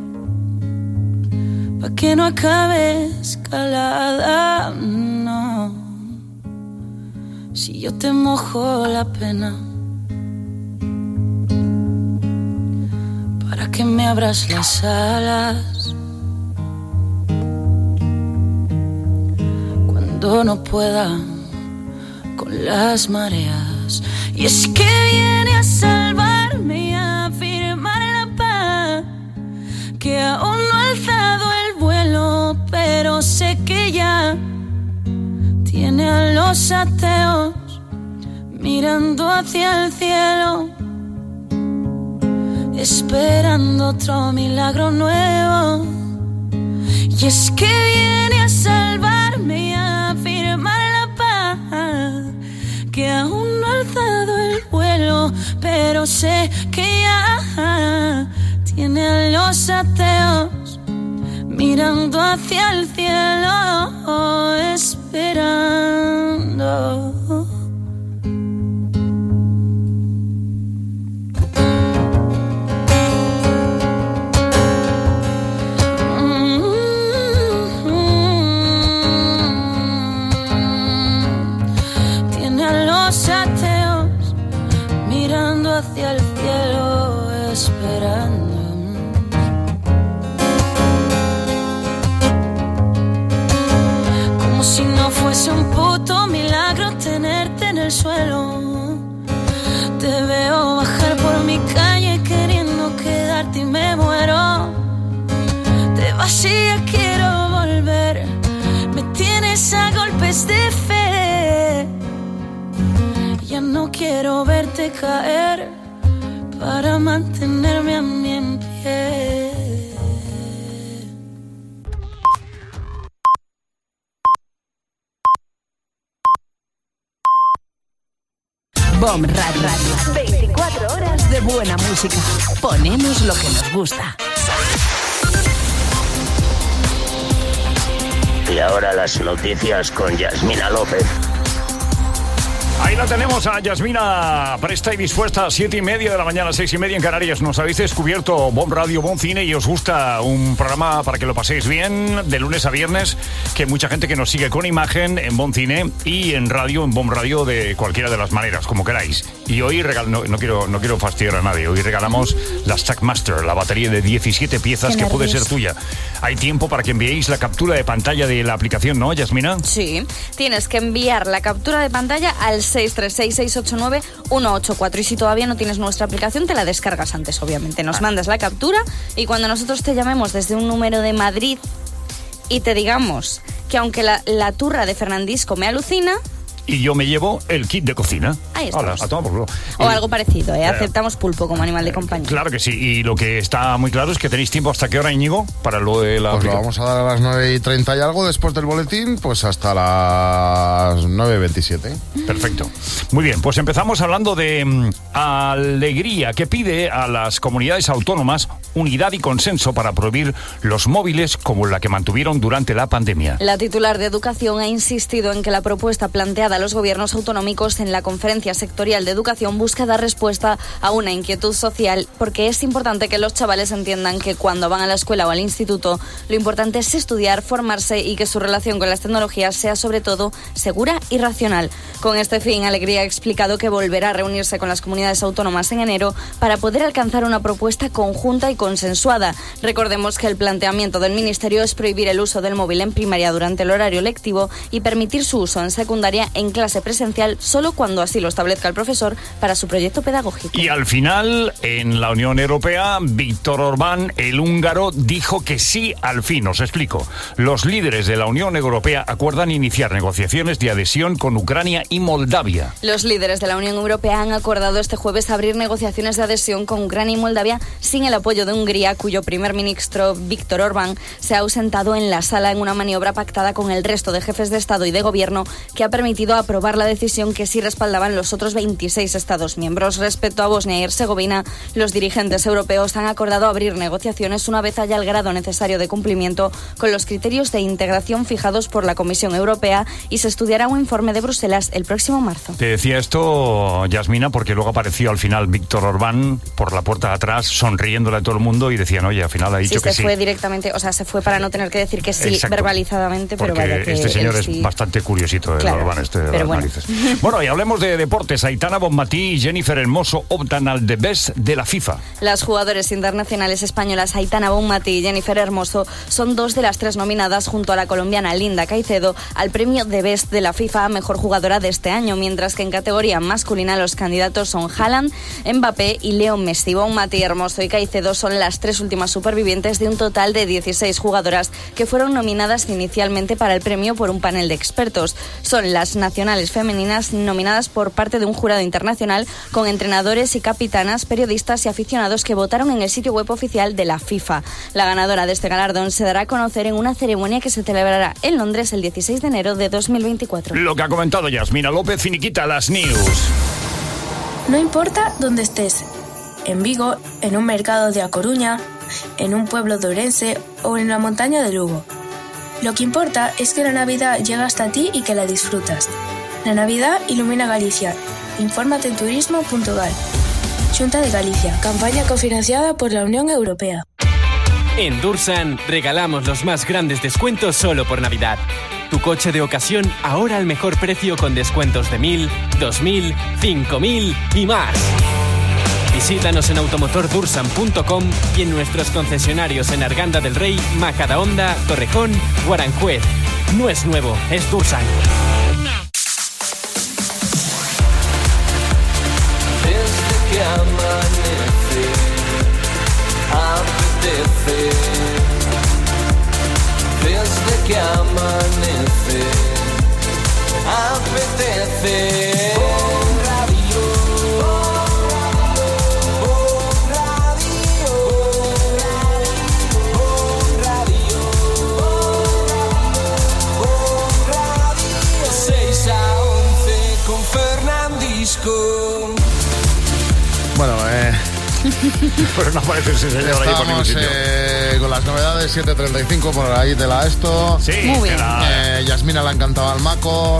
[SPEAKER 16] pa' que no acabe escalada, no. Si yo te mojo la pena para que me abras las alas cuando no pueda con las mareas. Y es que viene a salvarme y a firmar la paz, que aún no ha alzado el vuelo, pero sé que ya tiene a los ateos mirando hacia el cielo, esperando otro milagro nuevo. Y es que viene a salvarme y a firmar la paz, que aún no ha alzado el vuelo, pero sé que ya tiene a los ateos mirando hacia el cielo, esperando. Tiene a los ateos mirando hacia el cielo, esperando. Si no fuese un puto milagro tenerte en el suelo. Te veo bajar por mi calle queriendo quedarte y me muero. tienes a golpes de fe. Ya no quiero verte caer para mantenerme a mí en pie.
[SPEAKER 1] BOM Radio. 24 horas de buena música. Ponemos lo que nos gusta.
[SPEAKER 18] Y ahora las noticias con Yasmina López.
[SPEAKER 3] Ahí la tenemos a Yasmina, presta y dispuesta a 7:30 de la mañana, 6:30 en Canarias. Nos habéis descubierto BOM Radio, BOM Cine y os gusta un programa para que lo paséis bien de lunes a viernes, que mucha gente que nos sigue con imagen en BOM Cine y en radio, en BOM Radio, de cualquiera de las maneras, como queráis. Y hoy no quiero fastidiar a nadie, hoy regalamos la Stackmaster, la batería de 17 piezas que puede ser tuya. Hay tiempo para que enviéis la captura de pantalla de la aplicación, ¿no, Yasmina?
[SPEAKER 4] Sí, tienes que enviar la captura de pantalla al 636-689-184 y si todavía no tienes nuestra aplicación te la descargas antes, obviamente. Nos mandas la captura y cuando nosotros te llamemos desde un número de Madrid y te digamos que aunque la turra de Fernandisco me alucina...
[SPEAKER 3] Y yo me llevo el kit de cocina.
[SPEAKER 4] Ahí está.
[SPEAKER 3] A tomar por culo.
[SPEAKER 4] O algo parecido, aceptamos pulpo como animal de compañía.
[SPEAKER 3] Claro que sí, y lo que está muy claro es que tenéis tiempo hasta qué hora, Íñigo, para lo de la...
[SPEAKER 12] Pues lo vamos a dar a las 9:30 y algo después del boletín, pues hasta las 9:27.
[SPEAKER 3] Perfecto. Muy bien, pues empezamos hablando de Alegría, que pide a las comunidades autónomas unidad y consenso para prohibir los móviles como la que mantuvieron durante la pandemia.
[SPEAKER 4] La titular de Educación ha insistido en que la propuesta planteada a los gobiernos autonómicos en la Conferencia Sectorial de Educación busca dar respuesta a una inquietud social, porque es importante que los chavales entiendan que cuando van a la escuela o al instituto, lo importante es estudiar, formarse y que su relación con las tecnologías sea sobre todo segura y racional. Con este fin, Alegría ha explicado que volverá a reunirse con las comunidades autónomas en enero para poder alcanzar una propuesta conjunta y consensuada. Recordemos que el planteamiento del Ministerio es prohibir el uso del móvil en primaria durante el horario lectivo y permitir su uso en secundaria en clase presencial solo cuando así lo establezca el profesor para su proyecto pedagógico.
[SPEAKER 3] Y al final, en la Unión Europea, Víktor Orbán, el húngaro, dijo que sí al fin. Os explico. Los líderes de la Unión Europea acuerdan iniciar negociaciones de adhesión con Ucrania y Moldavia.
[SPEAKER 4] Los líderes de la Unión Europea han acordado este jueves abrir negociaciones de adhesión con Ucrania y Moldavia sin el apoyo de Hungría, cuyo primer ministro Víktor Orbán se ha ausentado en la sala en una maniobra pactada con el resto de jefes de Estado y de Gobierno que ha permitido aprobar la decisión que sí respaldaban los otros 26 Estados miembros. Respecto a Bosnia y Herzegovina, los dirigentes europeos han acordado abrir negociaciones una vez haya el grado necesario de cumplimiento con los criterios de integración fijados por la Comisión Europea y se estudiará un informe de Bruselas el próximo marzo.
[SPEAKER 3] Te decía esto, Yasmina, porque luego apareció al final Víktor Orbán por la puerta de atrás sonriéndole a todo el mundo y decían, oye, al final ha dicho que sí.
[SPEAKER 4] Se fue directamente, o sea, se fue para no tener que decir que sí. Exacto. Verbalizadamente, pero
[SPEAKER 3] porque
[SPEAKER 4] vaya que
[SPEAKER 3] este señor es bastante curiosito, claro, Orbán, de las narices. Bueno, y hablemos de deportes. Aitana Bonmatí y Jennifer Hermoso optan al The Best de la FIFA.
[SPEAKER 4] Las jugadoras internacionales españolas Aitana Bonmatí y Jennifer Hermoso son dos de las tres nominadas junto a la colombiana Linda Caicedo al premio The Best de la FIFA a mejor jugadora de este año, mientras que en categoría masculina los candidatos son Haaland, Mbappé y Leo Messi. Bonmatí, Hermoso y Caicedo son las tres últimas supervivientes de un total de 16 jugadoras que fueron nominadas inicialmente para el premio por un panel de expertos. Son las nacionales femeninas nominadas por parte de un jurado internacional con entrenadores y capitanas, periodistas y aficionados que votaron en el sitio web oficial de la FIFA. La ganadora de este galardón se dará a conocer en una ceremonia que se celebrará en Londres el 16 de enero de 2024.
[SPEAKER 3] Lo que ha comentado Yasmina López, finiquita las news.
[SPEAKER 8] No importa dónde estés, en Vigo, en un mercado de A Coruña, en un pueblo de Ourense o en la montaña de Lugo. Lo que importa es que la Navidad llega hasta ti y que la disfrutas. La Navidad ilumina Galicia. Infórmate en turismo.gal. Xunta de Galicia. Campaña cofinanciada por la Unión Europea.
[SPEAKER 5] En Dursan regalamos los más grandes descuentos solo por Navidad. Tu coche de ocasión ahora al mejor precio con descuentos de 1.000, 2.000, 5.000 y más. Visítanos en automotordursan.com y en nuestros concesionarios en Arganda del Rey, Majadahonda, Torrejón o Aranjuez. No es nuevo, es Dursan.
[SPEAKER 11] Desde que amanece, apetece. Desde que amanece. apetece.
[SPEAKER 12] Bueno,
[SPEAKER 3] pero no aparece ese señor ahí por ningún
[SPEAKER 12] estamos
[SPEAKER 3] sitio.
[SPEAKER 12] con las novedades, 7:35 por ahí de la esto.
[SPEAKER 3] Sí, muy bien.
[SPEAKER 12] Yasmina le ha encantado al Macor.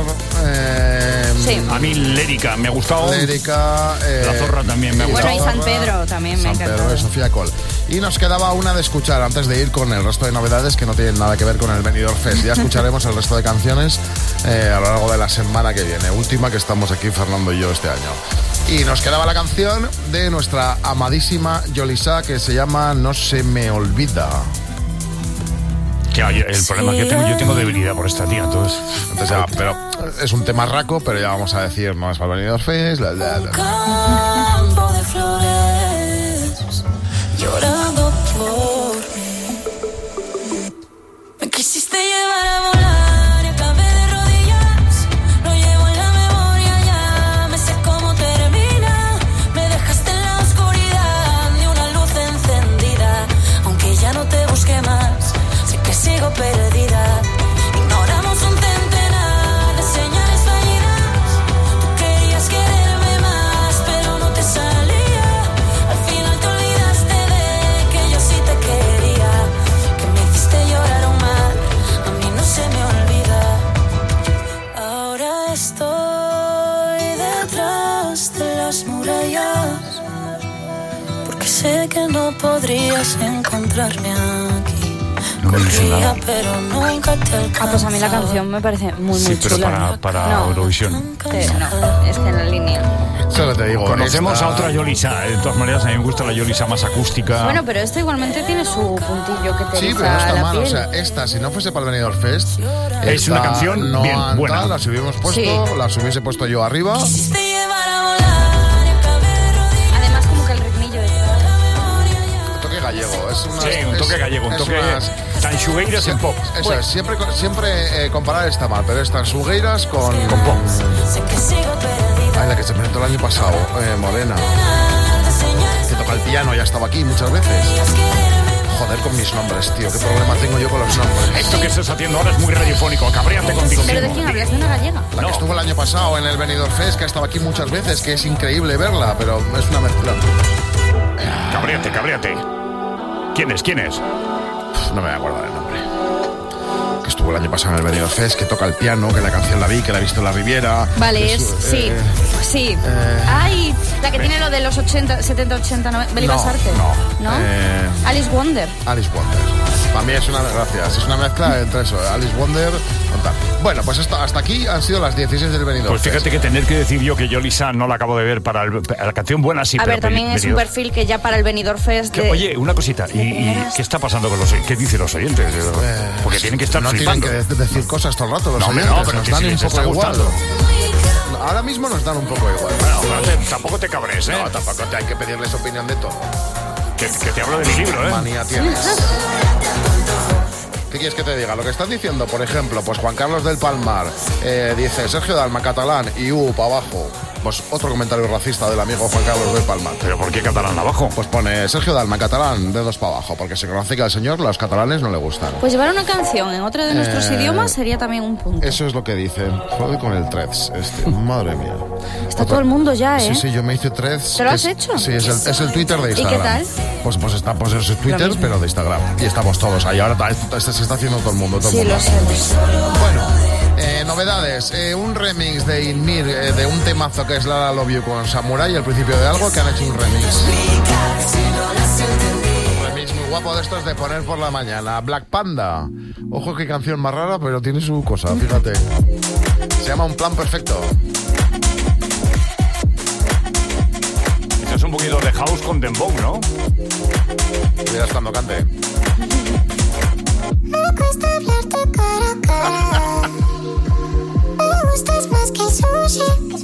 [SPEAKER 4] Sí.
[SPEAKER 3] A mí Lérica me ha gustado.
[SPEAKER 12] Lérica.
[SPEAKER 3] La Zorra también me ha gustado.
[SPEAKER 4] Bueno, y San Pedro también me ha
[SPEAKER 12] San Pedro
[SPEAKER 4] encantado.
[SPEAKER 12] de Sofía Col. Y nos quedaba una de escuchar antes de ir con el resto de novedades que no tienen nada que ver con el Benidorm Fest. Ya escucharemos el resto de canciones a lo largo de la semana que viene. Última que estamos aquí Fernando y yo este año. Y nos quedaba la canción de nuestra amadísima Yolisa que se llama No se me olvida.
[SPEAKER 3] Claro, el problema es que yo tengo debilidad por esta tía, entonces
[SPEAKER 12] pero es un tema raco, pero ya vamos a decir, no es para el Benidorm Fest.
[SPEAKER 16] Campo de flores, llorando por mí. Me quisiste llevar a volar y acabé de rodillas. Lo llevo en la memoria, ya me sé cómo termina. Me dejaste en la oscuridad de una luz encendida. Aunque ya no te busque más, sé que sigo perdida. Ignoramos un centenar de señales fallidas. Tú querías quererme más, pero no te salía. Al final te olvidaste de que yo sí te quería. Que me hiciste llorar aún más, a mí no se me olvida. Ahora estoy detrás de las murallas, porque sé que no podrías encontrarme aquí. Corría, pero nunca te alcanzaba.
[SPEAKER 4] Pues a mí la canción me parece muy
[SPEAKER 3] pero
[SPEAKER 4] chula.
[SPEAKER 3] para
[SPEAKER 4] No.
[SPEAKER 3] Eurovisión.
[SPEAKER 4] No, es que en la línea.
[SPEAKER 12] Solo te digo.
[SPEAKER 3] Conocemos a otra Yolisa. De todas maneras, a mí me gusta la Yolisa más acústica.
[SPEAKER 4] Bueno, pero esto igualmente tiene su puntillo que te
[SPEAKER 12] Sí,
[SPEAKER 4] eriza
[SPEAKER 12] pero no está
[SPEAKER 4] la
[SPEAKER 12] mal.
[SPEAKER 4] piel.
[SPEAKER 12] O sea, esta, si no fuese para el Benidorm Fest,
[SPEAKER 3] Es
[SPEAKER 12] esta
[SPEAKER 3] una canción
[SPEAKER 12] no
[SPEAKER 3] bien,
[SPEAKER 12] anda,
[SPEAKER 3] buena.
[SPEAKER 12] La hubiésemos puesto,
[SPEAKER 4] Sí.
[SPEAKER 12] las hubiese puesto yo arriba.
[SPEAKER 4] Además, como que el ritmillo es...
[SPEAKER 12] Un toque gallego. Es una,
[SPEAKER 3] Sí, un toque gallego, un
[SPEAKER 12] es
[SPEAKER 3] toque
[SPEAKER 12] unas-
[SPEAKER 3] tanxugueiras en pop.
[SPEAKER 12] Eso es, siempre comparar está mal, pero es tanxugueiras con pop. Ay, la que se presentó el año pasado, Morena. Que toca el piano, ya estaba aquí muchas veces. Joder con mis nombres, tío, qué problema tengo yo con los nombres.
[SPEAKER 3] Esto que estás haciendo ahora es muy radiofónico. Cabréate contigo
[SPEAKER 4] ¿Pero de
[SPEAKER 3] mismo.
[SPEAKER 4] quién hablas? ¿De una gallega?
[SPEAKER 12] La que estuvo el año pasado en el Benidorm Fest, que ha estado aquí muchas veces, que es increíble verla, pero es una mezcla.
[SPEAKER 3] Cabréate. ¿Quién es?
[SPEAKER 12] No me voy a acordar el nombre. Que estuvo el año pasado en el Benidorm Fest, que toca el piano, que la canción la vi, que la he visto en la Riviera.
[SPEAKER 4] Vale,
[SPEAKER 12] Que
[SPEAKER 4] sí. Ay, la que tiene lo de los 80, 70, 80, 90... Belibas Artes.
[SPEAKER 12] No.
[SPEAKER 4] Alice Wonder.
[SPEAKER 12] Alice Wonder. Para mí es una gracias. Es una mezcla entre eso, Alice Wonder con tal. Bueno, pues hasta aquí han sido las 16 del Benidorm
[SPEAKER 3] Pues fíjate
[SPEAKER 12] Fest.
[SPEAKER 3] que tener que decir yo que Yolisa no la acabo de ver para la canción buena, sí.
[SPEAKER 4] A
[SPEAKER 3] pero
[SPEAKER 4] ver, también es un
[SPEAKER 3] Benidorm-
[SPEAKER 4] perfil que ya para el Benidorm Fest... de-
[SPEAKER 3] Oye, una cosita. ¿Y qué está pasando con qué dicen los oyentes? Porque tienen que estar
[SPEAKER 12] No tienen
[SPEAKER 3] flipando.
[SPEAKER 12] que decir cosas todo el rato los
[SPEAKER 3] No, hombre,
[SPEAKER 12] oyentes.
[SPEAKER 3] no, pero
[SPEAKER 12] nos
[SPEAKER 3] que
[SPEAKER 12] dan
[SPEAKER 3] si
[SPEAKER 12] un
[SPEAKER 3] les
[SPEAKER 12] poco
[SPEAKER 3] está
[SPEAKER 12] igual.
[SPEAKER 3] gustando.
[SPEAKER 12] Ahora mismo nos dan un poco igual.
[SPEAKER 3] Bueno, tampoco te cabres, ¿eh?
[SPEAKER 12] No, tampoco hay que pedirles opinión de todo.
[SPEAKER 3] Que te hablo de mi libro, ¿eh?
[SPEAKER 12] Manía tienes. ¿Qué quieres que te diga? Lo que estás diciendo, por ejemplo, pues Juan Carlos del Palmar dice Sergio Dalma, catalán, y para abajo. Pues otro comentario racista del amigo Juan Carlos del Palmar.
[SPEAKER 3] ¿Pero por qué catalán abajo?
[SPEAKER 12] Pues pone Sergio Dalma, catalán, dedos para abajo, porque se conoce que al señor los catalanes no le gustan.
[SPEAKER 4] Pues llevar una canción en otro de nuestros idiomas sería también un punto.
[SPEAKER 12] Eso es lo que dicen. Joder con el Threads. Madre mía.
[SPEAKER 4] Está todo el mundo ya, ¿eh?
[SPEAKER 12] Sí, yo me hice Threads.
[SPEAKER 4] ¿Te lo
[SPEAKER 12] que
[SPEAKER 4] has
[SPEAKER 12] es-
[SPEAKER 4] hecho?
[SPEAKER 12] Sí, es el Twitter de
[SPEAKER 4] ¿Y qué
[SPEAKER 12] Instagram.
[SPEAKER 4] tal?
[SPEAKER 12] Pues está, pues es el Twitter,
[SPEAKER 4] mismo.
[SPEAKER 12] pero de Instagram. Y estamos todos ahí. Ahora se está haciendo todo el mundo. Todo el
[SPEAKER 4] Sí,
[SPEAKER 12] mundo.
[SPEAKER 4] lo sé.
[SPEAKER 12] Bueno, novedades. Un remix de Inmir de un temazo que es Lara Love You con Samurai, el principio de algo, que han hecho un remix. Un remix muy guapo de estos de poner por la mañana. Black Panda. Ojo, qué canción más rara, pero tiene su cosa, fíjate. Se llama Un Plan Perfecto.
[SPEAKER 3] Esto es un poquito de house con dembow, ¿no?
[SPEAKER 12] Verás cuando cante.
[SPEAKER 13] Me cuesta hablarte cara a cara. Me gustas más que el sushi.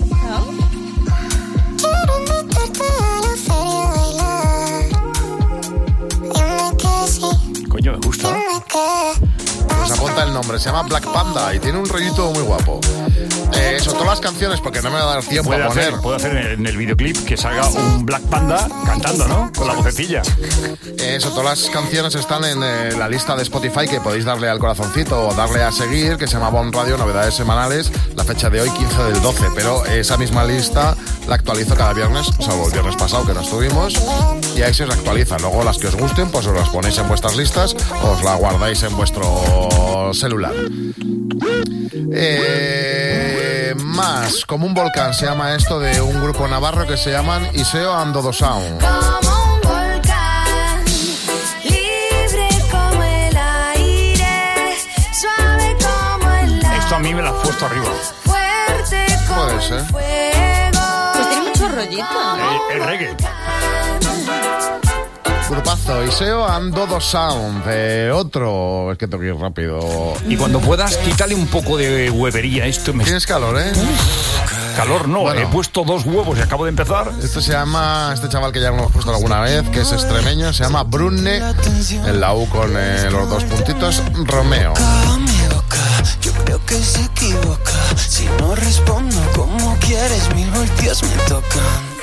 [SPEAKER 13] Quiero invitarte a la feria a bailar. Dime que sí.
[SPEAKER 3] Coño, me gusta.
[SPEAKER 13] Dime que
[SPEAKER 12] nos apunta el nombre, se llama Black Panda y tiene un rollito muy guapo. Eso, todas las canciones, porque no me va a dar tiempo a poner.
[SPEAKER 3] Puedo hacer en el videoclip que salga un Black Panda cantando, ¿no? Con la vocecilla.
[SPEAKER 12] Eso, todas las canciones están en la lista de Spotify, que podéis darle al corazoncito o darle a seguir, que se llama Bomb Radio, novedades semanales, la fecha de hoy 15 del 12, pero esa misma lista la actualizo cada viernes, salvo el viernes pasado que no estuvimos, y ahí se os actualiza. Luego las que os gusten, pues os las ponéis en vuestras listas o os la guardáis en vuestro celular. Más, como un volcán se llama esto, de un grupo navarro que se llaman Iseo and Dodo Sound.
[SPEAKER 16] Como un volcán, libre como el aire, suave como el agua.
[SPEAKER 3] Esto a mí me la has puesto arriba.
[SPEAKER 16] Fuerte como
[SPEAKER 12] Puede ser.
[SPEAKER 16] el fuego.
[SPEAKER 4] Pues tiene mucho rollito.
[SPEAKER 3] El reggae.
[SPEAKER 12] Grupazo, Iseo and Dodo Sound. Otro, es que tengo que ir rápido.
[SPEAKER 3] Y cuando puedas, quítale un poco de huevería. Esto me...
[SPEAKER 12] Tienes calor, ¿eh?
[SPEAKER 3] Calor no,
[SPEAKER 12] Bueno.
[SPEAKER 3] he puesto 2 huevos y acabo de empezar.
[SPEAKER 12] Esto se llama, este chaval que ya lo hemos puesto alguna vez, que es extremeño, se llama Brune, en la U con los 2 puntitos, Romeo.
[SPEAKER 11] Yo creo que se equivoca. Si no respondo como quieres, 1000 voltios me tocan.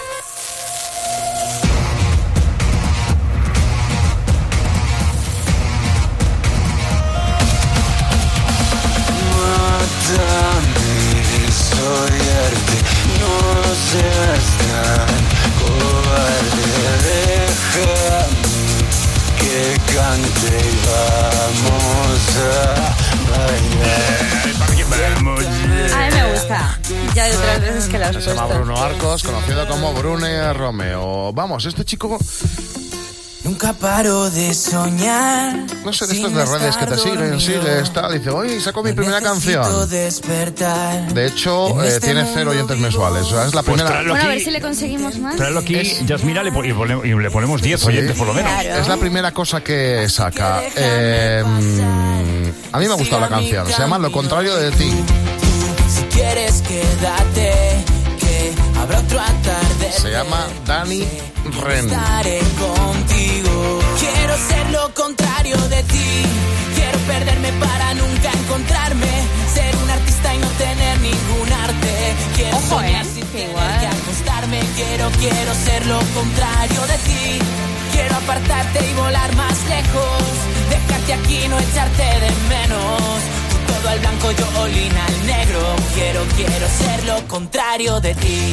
[SPEAKER 11] Mátame, desollarte, no seas tan cobarde. Déjame que cante y vamos a bailar.
[SPEAKER 4] A mí me gusta. Ya hay otras veces que las he
[SPEAKER 12] Se llama
[SPEAKER 4] puesto.
[SPEAKER 12] Bruno Arcos, conocido como Brune Romeo. Vamos, este chico,
[SPEAKER 11] Nunca paro de soñar.
[SPEAKER 12] no sé, de estos de redes que te siguen, sigues, tal, dice, hoy saco mi primera canción.
[SPEAKER 11] Despertar.
[SPEAKER 12] De hecho, tiene 0 oyentes mensuales, o sea, es la
[SPEAKER 3] Pues
[SPEAKER 12] primera...
[SPEAKER 3] tráelo
[SPEAKER 4] Bueno, a ver
[SPEAKER 3] aquí,
[SPEAKER 4] si le conseguimos más.
[SPEAKER 3] tráelo aquí, Yasmina, y le ponemos 10
[SPEAKER 12] Sí.
[SPEAKER 3] oyentes por lo menos.
[SPEAKER 4] Claro.
[SPEAKER 12] Es la primera cosa que saca. A mí me ha gustado la canción, se llama Lo contrario de ti.
[SPEAKER 11] Si quieres quédate, que habrá otro atardecer.
[SPEAKER 12] Se llama Dani Ren.
[SPEAKER 11] Estaré contigo. Quiero ser lo contrario de ti. Quiero perderme para nunca encontrarme. Ser un artista y no tener ningún arte. Quiero
[SPEAKER 4] Ojo,
[SPEAKER 11] soñar sin
[SPEAKER 4] que
[SPEAKER 11] tener
[SPEAKER 4] igual.
[SPEAKER 11] que acostarme. Quiero ser lo contrario de ti. Quiero apartarte y volar más lejos. Dejarte aquí, no echarte de menos. Tú todo al blanco, yo olín al negro. Quiero ser lo contrario de ti.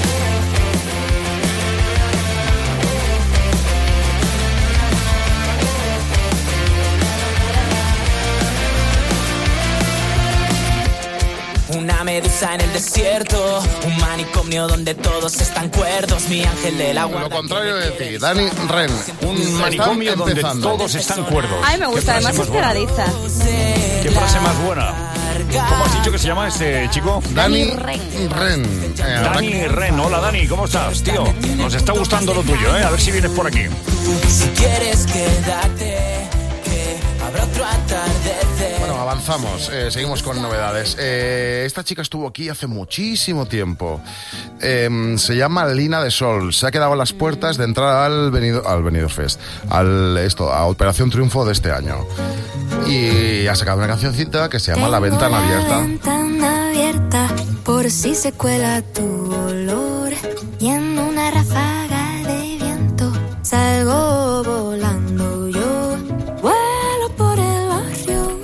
[SPEAKER 11] Una medusa en el desierto, un manicomio donde todos están cuerdos, mi ángel de la guarda.
[SPEAKER 12] Lo contrario de ti, Dani Ren.
[SPEAKER 3] Un manicomio donde todos están cuerdos.
[SPEAKER 4] A mí me gusta,
[SPEAKER 3] Qué frase
[SPEAKER 4] además es
[SPEAKER 3] más buena.
[SPEAKER 4] pegadiza.
[SPEAKER 3] Qué frase más buena. ¿Cómo has dicho que se llama este chico?
[SPEAKER 12] Dani Ren.
[SPEAKER 3] Dani Ren. Hola Dani, ¿cómo estás, tío? Nos está gustando lo tuyo, ¿eh? A ver si vienes por aquí.
[SPEAKER 11] Si quieres quédate, que habrá otro atardecer.
[SPEAKER 12] Bueno, avanzamos, seguimos con novedades. Esta chica estuvo aquí hace muchísimo tiempo. Se llama Lina de Sol. Se ha quedado a las puertas de entrar al Benidorm Fest, a Operación Triunfo de este año. Y ha sacado una cancioncita que se llama La Ventana Abierta.
[SPEAKER 13] Ventana abierta por si se cuela tu olor y en una ráfaga de viento salgo volando yo, vuelo por el barrio,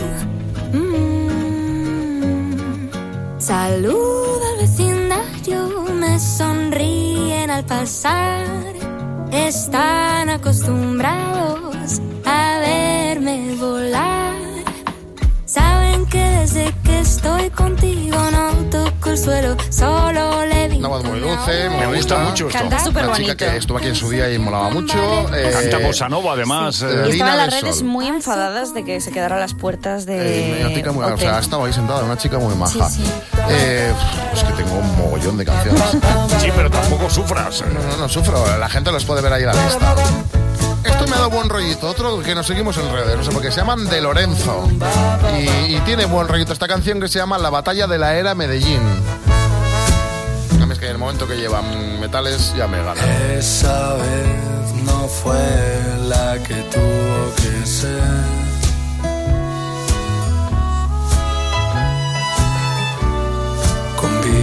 [SPEAKER 13] saludo al vecindario, me sonríen al pasar, están acostumbrados a verme volar. Saben que desde que estoy contigo no toco el suelo, solo le vi.
[SPEAKER 12] Una voz muy dulce, muy
[SPEAKER 3] Me gusta
[SPEAKER 12] bonita.
[SPEAKER 3] mucho esto.
[SPEAKER 4] Canta súper
[SPEAKER 12] Una chica
[SPEAKER 4] bonito.
[SPEAKER 12] que estuvo aquí en su día y molaba mucho.
[SPEAKER 3] Canta bossa nova, además.
[SPEAKER 4] Y
[SPEAKER 12] Lina
[SPEAKER 4] estaban las
[SPEAKER 12] de
[SPEAKER 4] redes
[SPEAKER 12] Sol.
[SPEAKER 4] muy enfadadas de que se quedara a las puertas de
[SPEAKER 12] Una chica muy, o
[SPEAKER 4] Hotel.
[SPEAKER 12] sea, ha estado ahí sentada, una chica muy maja.
[SPEAKER 4] Sí, sí.
[SPEAKER 12] Es que tengo un mogollón de canciones.
[SPEAKER 3] Sí, pero tampoco sufras.
[SPEAKER 12] No sufro, la gente los puede ver ahí en la lista. Esto me ha dado buen rollito, otro que nos seguimos en redes, no sé por qué, se llaman De Lorenzo. Y tiene buen rollito esta canción que se llama La Batalla de la Era Medellín. A mí es que en el momento que llevan metales ya me gana.
[SPEAKER 11] Esa vez no fue la que tuvo que ser.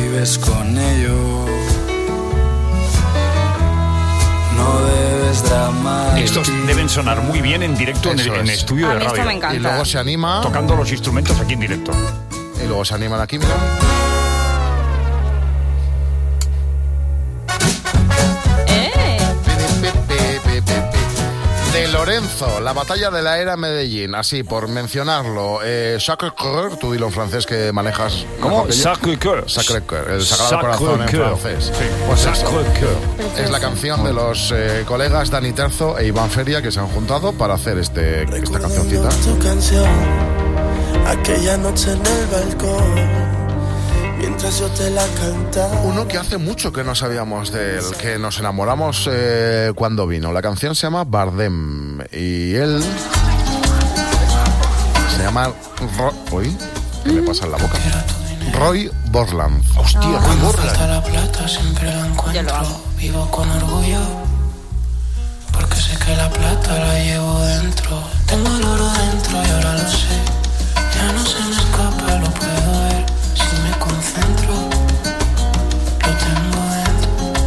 [SPEAKER 11] vives con ello. No debes dramar.
[SPEAKER 3] Estos deben sonar muy bien en directo en el estudio
[SPEAKER 4] A
[SPEAKER 3] de
[SPEAKER 4] mí esto
[SPEAKER 3] radio.
[SPEAKER 4] me encanta.
[SPEAKER 12] Y luego se anima.
[SPEAKER 3] Tocando los instrumentos aquí en directo.
[SPEAKER 12] Y luego se animan aquí, mira. De Lorenzo, la batalla de la era Medellín, así por mencionarlo. Sacré-Cœur, tú dilo en francés que manejas.
[SPEAKER 3] ¿Cómo?
[SPEAKER 12] mejor que yo.
[SPEAKER 3] Sacré-Cœur.
[SPEAKER 12] Sacré-Cœur, el Sagrado Corazón en
[SPEAKER 3] Sacré-Cœur.
[SPEAKER 12] francés.
[SPEAKER 3] Sí.
[SPEAKER 12] Pues eso.
[SPEAKER 3] Sacré-Cœur.
[SPEAKER 12] Es la canción de los colegas Dani Terzo e Iván Feria que se han juntado para hacer esta cancioncita.
[SPEAKER 11] Tu canción, aquella noche en el balcón, mientras yo te la cantaba.
[SPEAKER 12] Uno que hace mucho que no sabíamos de él, que nos enamoramos cuando vino. La canción se llama Bardem y él se llama Roy. ¿Qué le pasa en la boca? Roy Borland. Hostia, Roy
[SPEAKER 11] Cuando
[SPEAKER 12] Borland.
[SPEAKER 11] falta la plata siempre la encuentro. Vivo con orgullo porque sé que la plata la llevo dentro. Tengo el oro dentro y ahora lo sé. Ya no se me escapa, lo puedo ver. Si me concentro, lo tengo dentro.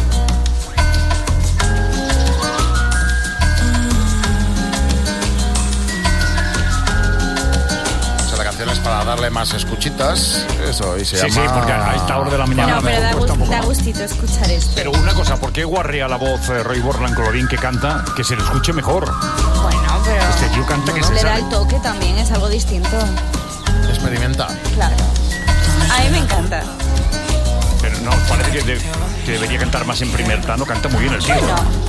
[SPEAKER 12] O sea, la canción es para darle más escuchitas. Eso, y se
[SPEAKER 3] Sí,
[SPEAKER 12] llama...
[SPEAKER 3] sí, porque a esta hora de la mañana...
[SPEAKER 4] No, pero da gustito escuchar esto.
[SPEAKER 3] Pero una cosa, ¿por qué guarrea la voz Roy Borland con lo bien que canta? Que se lo escuche mejor.
[SPEAKER 4] Bueno, pero
[SPEAKER 3] Este tío canta que se
[SPEAKER 4] le da
[SPEAKER 3] sale.
[SPEAKER 4] el toque también, es algo distinto.
[SPEAKER 12] Experimenta.
[SPEAKER 4] Claro. A mí me encanta.
[SPEAKER 3] Pero no, parece que debería cantar más en primer plano. Canta muy bien el tío.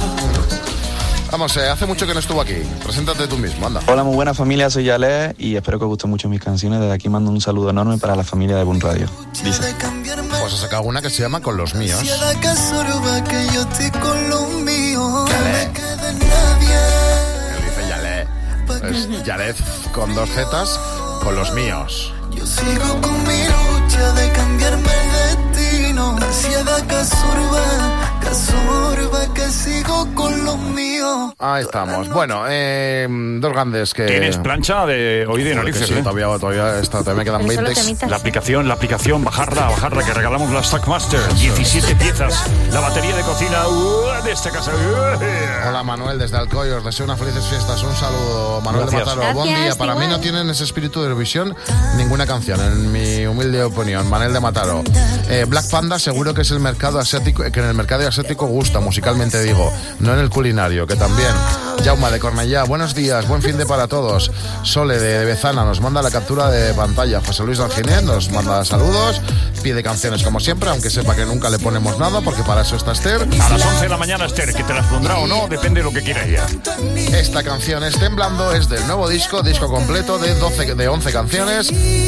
[SPEAKER 12] Vamos, hace mucho que no estuvo aquí. Preséntate tú mismo, anda.
[SPEAKER 19] Hola, muy buena familia, soy Yale y espero que os gusten mucho mis canciones. Desde aquí mando un saludo enorme para la familia de Boom Radio. Dice.
[SPEAKER 12] Pues ha sacado una que se llama Con los míos.
[SPEAKER 11] Si a la casorba que yo estoy con los míos, no
[SPEAKER 12] Yale.
[SPEAKER 11] me queda nadie.
[SPEAKER 12] Él dice Yale. Es Yared con dos zetas, con los míos.
[SPEAKER 11] Yo sigo con mi lucha de cambiarme el destino. Si a la casorba que sigo con los míos.
[SPEAKER 12] Ahí estamos. Bueno, dos grandes que...
[SPEAKER 3] ¿Tienes plancha de hoy de narices?
[SPEAKER 12] Sí, todavía me quedan 20.
[SPEAKER 3] La aplicación, bajarla, que regalamos la Stackmaster. 17 piezas. La batería de cocina de esta casa.
[SPEAKER 12] Hola Manuel, desde Alcoy, os deseo unas felices fiestas. Un saludo, Manuel
[SPEAKER 3] Gracias.
[SPEAKER 12] de Mataró. Buen día.
[SPEAKER 3] Gracias,
[SPEAKER 12] Para mí no tienen ese espíritu de Eurovisión ninguna canción, en mi humilde opinión. Manuel de Mataró. Black Panda seguro que es el mercado asiático, que en el mercado asiático gusta, musicalmente digo, no en el culinario, que también. Jauma de Cornellá, buenos días, buen fin de para todos. Sole de Bezana nos manda la captura de pantalla. José Luis Alginet nos manda saludos, pide canciones como siempre, aunque sepa que nunca le ponemos nada, porque para eso está Esther.
[SPEAKER 3] A las 11 de la mañana, Esther, que te las pondrá o no, depende de lo que quiera ella.
[SPEAKER 12] Esta canción es Temblando, es del nuevo disco completo de 11 canciones.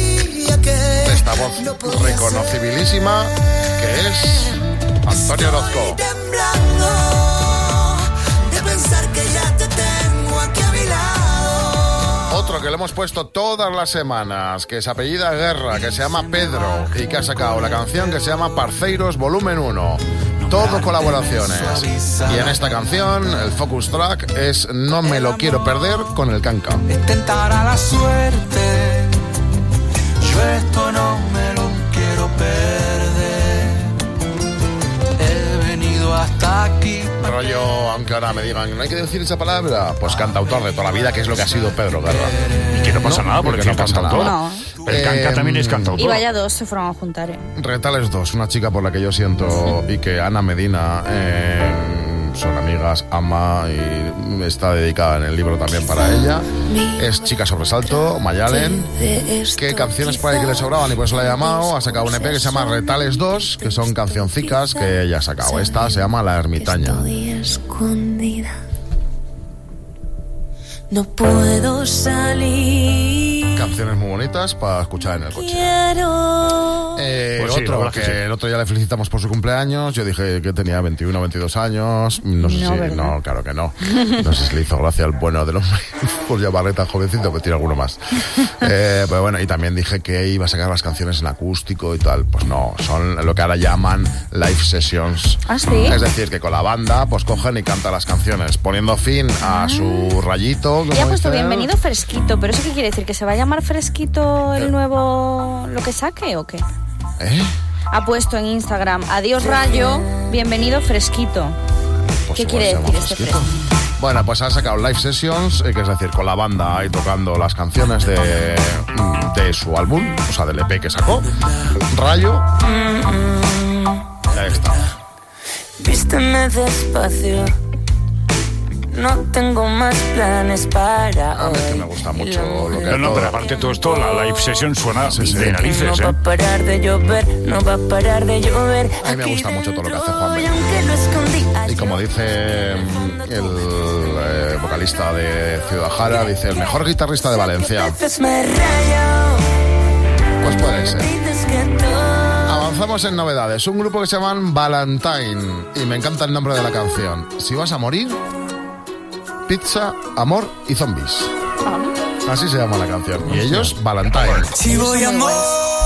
[SPEAKER 12] De esta voz reconocebilísima, que es Antonio Orozco.
[SPEAKER 11] De pensar que ya te tengo aquí a mi lado.
[SPEAKER 12] Otro que le hemos puesto todas las semanas, que se apellida Guerra, que se llama Pedro y que ha sacado la canción que se llama Parceiros Volumen 1. Todo colaboraciones. Y en esta canción, el focus track es No me lo quiero perder con el Canca.
[SPEAKER 11] Tentará la suerte. Yo esto no me lo quiero perder. He venido hasta aquí.
[SPEAKER 12] Rollo, aunque ahora me digan, no hay que decir esa palabra, pues cantautor de toda la vida, que es lo que ha sido Pedro Guerra.
[SPEAKER 3] Y que no pasa nada, porque
[SPEAKER 12] no pasa nada.
[SPEAKER 4] No.
[SPEAKER 3] El Canca también es cantautor.
[SPEAKER 4] Y vaya dos se fueron a juntar,
[SPEAKER 12] Retales 2, una chica por la que yo siento y que Ana Medina son amigas, ama y está dedicada en el libro también para ella. Es Chica Sobresalto, Mayalen. ¿Qué canciones por ahí que le sobraban? Y por eso la he llamado. Ha sacado un EP que se llama Retales 2, que son cancioncicas que ella ha sacado. Esta se llama La Ermitaña.
[SPEAKER 16] Escondida. No puedo salir.
[SPEAKER 12] Canciones muy bonitas para escuchar en el coche.
[SPEAKER 16] Quiero.
[SPEAKER 3] Pues sí, la
[SPEAKER 12] Otro
[SPEAKER 3] verdad
[SPEAKER 12] que
[SPEAKER 3] que sí.
[SPEAKER 12] el otro día le felicitamos por su cumpleaños. Yo dije que tenía 21 o 22 años. No sé
[SPEAKER 4] No,
[SPEAKER 12] si...
[SPEAKER 4] ¿verdad?
[SPEAKER 12] No, claro que no. No sé si le hizo gracia al bueno del hombre por llamarle tan jovencito, que tiene alguno más. Pero bueno, y también dije que iba a sacar las canciones en acústico y tal. Pues no, son lo que ahora llaman live sessions.
[SPEAKER 4] ¿Ah, sí?
[SPEAKER 12] Es decir, que con la banda pues cogen y cantan las canciones, poniendo fin a su rayito. como
[SPEAKER 4] Y ha puesto
[SPEAKER 12] dice él.
[SPEAKER 4] bienvenido fresquito, pero ¿eso qué quiere decir? ¿Que se va a llamar fresquito el nuevo lo que saque o qué?
[SPEAKER 12] ¿Eh?
[SPEAKER 4] ha puesto en Instagram: adiós Rayo, bienvenido fresquito.
[SPEAKER 12] Pues
[SPEAKER 4] ¿Qué
[SPEAKER 12] igual
[SPEAKER 4] quiere
[SPEAKER 12] se llama
[SPEAKER 4] decir este
[SPEAKER 12] Fresquito.
[SPEAKER 4] fresco?
[SPEAKER 12] Bueno, pues ha sacado live sessions, que es decir, con la banda ahí tocando las canciones de su álbum, o sea, del EP que sacó, Rayo. Ahí está.
[SPEAKER 16] Vísteme despacio. No tengo más planes para
[SPEAKER 12] A mí
[SPEAKER 16] hoy.
[SPEAKER 12] que me gusta mucho lo que
[SPEAKER 3] No, pero aparte de todo esto, la live session suena de narices,
[SPEAKER 16] No va a parar de llover, no va a parar de llover.
[SPEAKER 12] A mí me gusta mucho todo lo que hace Juan
[SPEAKER 16] Y aunque lo escondí,
[SPEAKER 12] Y como dice el vocalista de Ciudad Jara, dice, el mejor guitarrista de Valencia.
[SPEAKER 16] veces me rayo.
[SPEAKER 12] Pues puede ser.
[SPEAKER 16] Dices que todo.
[SPEAKER 12] Avanzamos en novedades. Un grupo que se llaman Valentine. Y me encanta el nombre de la canción. Si vas a morir, pizza, amor y zombies. Así se llama la canción. Y ellos, Valentine.
[SPEAKER 11] Si voy a morir,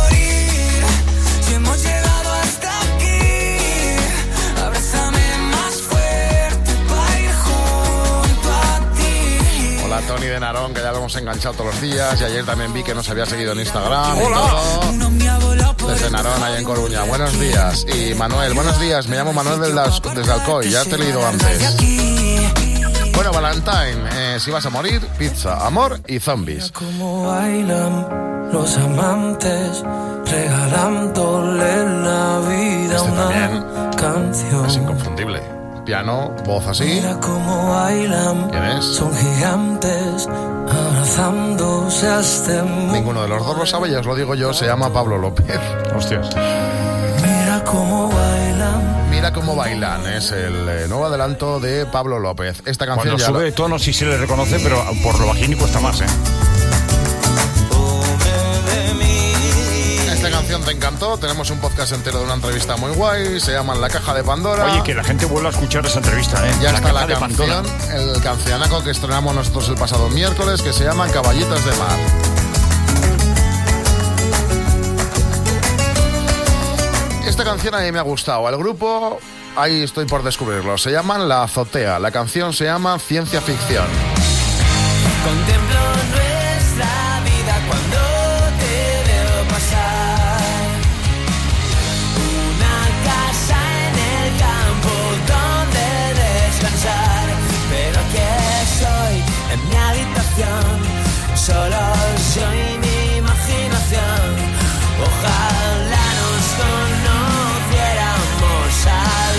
[SPEAKER 11] si hemos llegado hasta aquí, abrázame más fuerte para ir junto a ti.
[SPEAKER 12] Hola, Tony de Narón, que ya lo hemos enganchado todos los días. Y ayer también vi que nos había seguido en Instagram. y todo. Desde Narón, ahí en Coruña. Buenos días. Y Manuel, buenos días. Me llamo Manuel desde Alcoy. Ya te he leído antes. Bueno, Valentine, si vas a morir, pizza, amor y zombies.
[SPEAKER 11] Como bailan los amantes, regalándole la vida una canción.
[SPEAKER 12] Es inconfundible. Piano, voz así.
[SPEAKER 11] Mira cómo bailan.
[SPEAKER 12] ¿Quién es?
[SPEAKER 11] Son gigantes, abrazándose hasta
[SPEAKER 12] Ninguno de los dos lo sabe, ya os lo digo yo, se llama Pablo López.
[SPEAKER 3] Hostias.
[SPEAKER 11] Mira cómo bailan.
[SPEAKER 12] Mira cómo bailan, es el nuevo adelanto de Pablo López. Esta canción
[SPEAKER 3] Cuando
[SPEAKER 12] ya
[SPEAKER 3] sube de tono sí se le reconoce, pero por lo bajín cuesta más, ¿eh?
[SPEAKER 12] Esta canción te encantó, tenemos un podcast entero de una entrevista muy guay, se llama La Caja de Pandora.
[SPEAKER 3] Oye, que la gente vuelva a escuchar esa entrevista, ¿eh?
[SPEAKER 12] Ya está la
[SPEAKER 3] Caja de
[SPEAKER 12] canción,
[SPEAKER 3] Pandora.
[SPEAKER 12] el cancionaco que estrenamos nosotros el pasado miércoles, que se llama Caballitos de Mar. Esta canción a mí me ha gustado. El grupo, ahí estoy por descubrirlo, se llaman La Azotea. La canción se llama Ciencia Ficción.
[SPEAKER 11] Contemplo nuestra vida cuando te veo pasar. Una casa en el campo donde descansar. Pero aquí estoy en mi habitación, solo yo y mi imaginación. Ojalá nos conociéramos al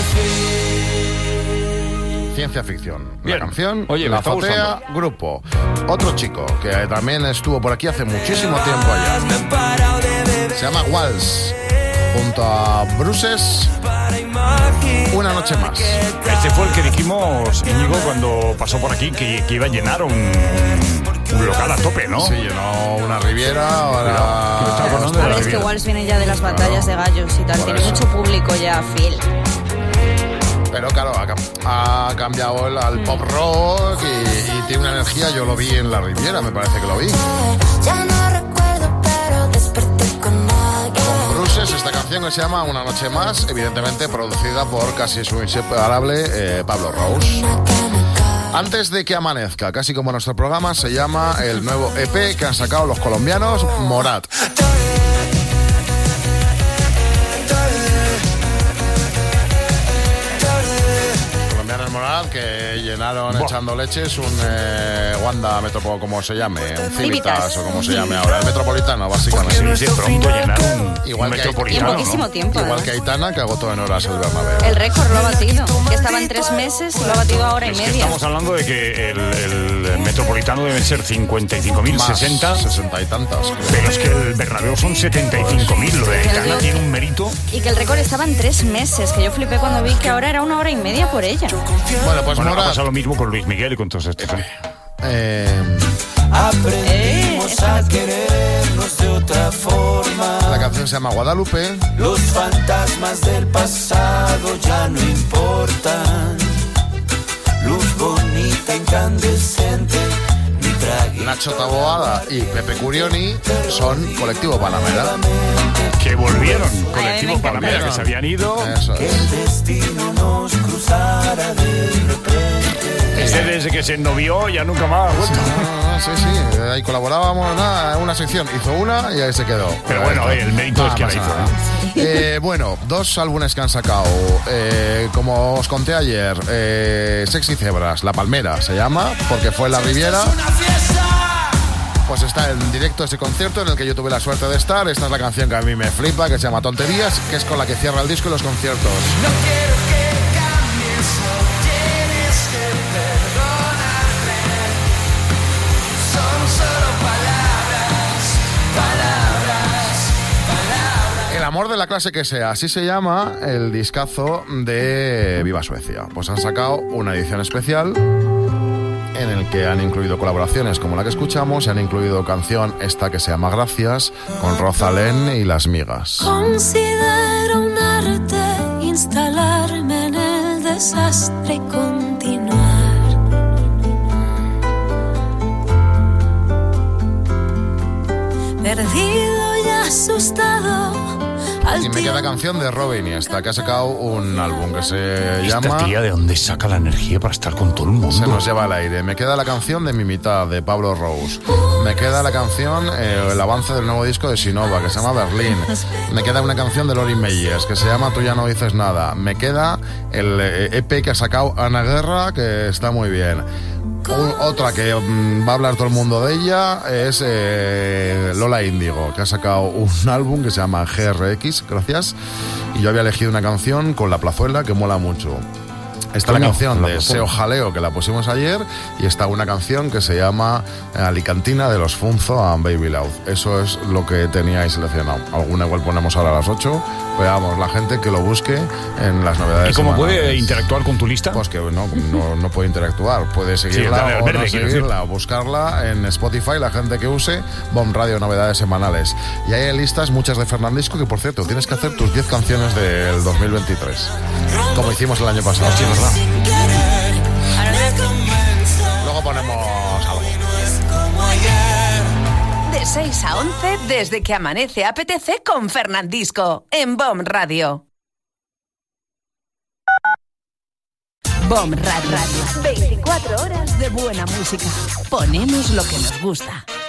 [SPEAKER 11] fin.
[SPEAKER 12] Ciencia Ficción.
[SPEAKER 3] Bien.
[SPEAKER 12] La canción,
[SPEAKER 3] Oye, me
[SPEAKER 12] La
[SPEAKER 3] está
[SPEAKER 12] Azotea,
[SPEAKER 3] gustando.
[SPEAKER 12] grupo. Otro chico que también estuvo por aquí hace muchísimo tiempo allá. Se llama Walls. Junto a Bruces, Una noche más.
[SPEAKER 3] Este fue el que dijimos, Íñigo, cuando pasó por aquí, que iba a llenar un local a tope, ¿no?
[SPEAKER 12] Sí, llenó una Riviera, ahora...
[SPEAKER 4] A ver, es que Walls viene ya de las batallas de gallos y tal,
[SPEAKER 12] Por
[SPEAKER 4] tiene
[SPEAKER 12] eso.
[SPEAKER 4] mucho público ya fiel.
[SPEAKER 12] Pero claro, ha cambiado al pop rock y tiene una energía. Yo lo vi en la Riviera, me parece que lo vi.
[SPEAKER 13] Ya no recuerdo, pero desperté con alguien.
[SPEAKER 12] Con Bruces, esta canción que se llama Una noche más, evidentemente producida por casi su inseparable Pablo Rose. Antes de que amanezca, casi como nuestro programa, se llama el nuevo EP que han sacado los colombianos, Morat. Colombianos Morat, que llenaron echando leches un Wanda Metropo, como se llame, un Civitas o como se llame ahora, el Metropolitano, básicamente.
[SPEAKER 3] Sí, pronto llenaron
[SPEAKER 12] Igual
[SPEAKER 3] un
[SPEAKER 12] que
[SPEAKER 3] Metropolitano,
[SPEAKER 4] Y en poquísimo
[SPEAKER 3] ¿no?
[SPEAKER 4] tiempo,
[SPEAKER 12] Igual
[SPEAKER 4] además.
[SPEAKER 12] que Aitana, que agotó en horas el Bernabéu.
[SPEAKER 4] El récord lo ha batido, que estaba en 3 meses y lo ha batido ahora y
[SPEAKER 3] Es que
[SPEAKER 4] media.
[SPEAKER 3] estamos hablando de que el Metropolitano deben ser 55.000,
[SPEAKER 12] Más,
[SPEAKER 3] 60.
[SPEAKER 12] 60 y tantas. creo.
[SPEAKER 3] Pero es que el Bernabéu son 75.000. Lo de Aitana tiene un mérito.
[SPEAKER 4] Y que el récord estaba en 3 meses, que yo flipé cuando vi que ahora era 1 hora y media por ella.
[SPEAKER 12] Bueno, pues
[SPEAKER 3] Bueno, ha
[SPEAKER 12] Morat.
[SPEAKER 3] pasado lo mismo con Luis Miguel y con todos estos.
[SPEAKER 11] Aprendimos a querernos de otra forma.
[SPEAKER 12] La canción se llama Guadalupe.
[SPEAKER 11] Los fantasmas del pasado ya no importan. Luz bonita, incandescente, mi traguito.
[SPEAKER 12] Nacho Taboada y Pepe Curioni son Colectivo Panamera.
[SPEAKER 3] Que volvieron.
[SPEAKER 4] Ay, a mí me
[SPEAKER 3] Colectivo
[SPEAKER 4] encanta.
[SPEAKER 3] Panamera, que se habían ido.
[SPEAKER 12] Eso
[SPEAKER 11] Que
[SPEAKER 12] es.
[SPEAKER 11] el destino nos cruzara de repente.
[SPEAKER 3] desde que se ennovió ya nunca más ha vuelto.
[SPEAKER 12] Sí, ahí colaborábamos, nada, una sección, hizo una y ahí se quedó.
[SPEAKER 3] Pero bueno, el mérito es que la hizo.
[SPEAKER 12] Bueno, 2 álbumes que han sacado. Como os conté ayer, Sexy Zebras, La Palmera se llama, porque fue en la Riviera. Pues está en directo ese concierto en el que yo tuve la suerte de estar. Esta es la canción que a mí me flipa, que se llama Tonterías, que es con la que cierra el disco y los conciertos.
[SPEAKER 11] No quiero que cambies, no tienes que perdonarme. Son solo palabras.
[SPEAKER 12] El amor de la clase que sea, así se llama el discazo de Viva Suecia. Pues han sacado una edición especial en el que han incluido colaboraciones como la que escuchamos y han incluido canción esta que se llama Gracias con Rosalén y Las Migas.
[SPEAKER 16] Considero un arte instalarme en el desastre y continuar. Perdido y asustado.
[SPEAKER 12] Y me queda canción de Robin Iniesta, que ha sacado un álbum que se llama...
[SPEAKER 3] Esta tía, ¿de dónde saca la energía para estar con todo el mundo?
[SPEAKER 12] Se nos lleva al aire. Me queda la canción de Mi Mitad, de Pablo Rose. Me queda la canción, el avance del nuevo disco de Sinova, que se llama Berlín. Me queda una canción de Lori Meyers, que se llama Tú ya no dices nada. Me queda el EP que ha sacado Ana Guerra, que está muy bien. Otra que va a hablar todo el mundo de ella es Lola Índigo, que ha sacado un álbum que se llama GRX, gracias. Y yo había elegido una canción con La Plazuela que mola mucho. Está la canción de Seo Jaleo, que la pusimos ayer, y está una canción que se llama Alicantina de los Funzo and Baby Loud. Eso es lo que teníais seleccionado. Alguna igual ponemos ahora a las 8. Veamos, la gente que lo busque en las novedades.
[SPEAKER 3] ¿Y cómo
[SPEAKER 12] semanales.
[SPEAKER 3] puede interactuar con tu lista?
[SPEAKER 12] Pues que no puede interactuar. Puede seguirla o no seguirla, o buscarla en Spotify, la gente que use Bomb Radio Novedades Semanales. Y hay listas muchas de Fernandisco, que por cierto, tienes que hacer tus 10 canciones del 2023. Como hicimos el año pasado. Sí, ¿verdad? Luego ponemos algo.
[SPEAKER 1] De 6 a 11, desde que amanece apetece con Fernandisco, en Bomb Radio. Bomb Radio. 24 horas de buena música. Ponemos lo que nos gusta.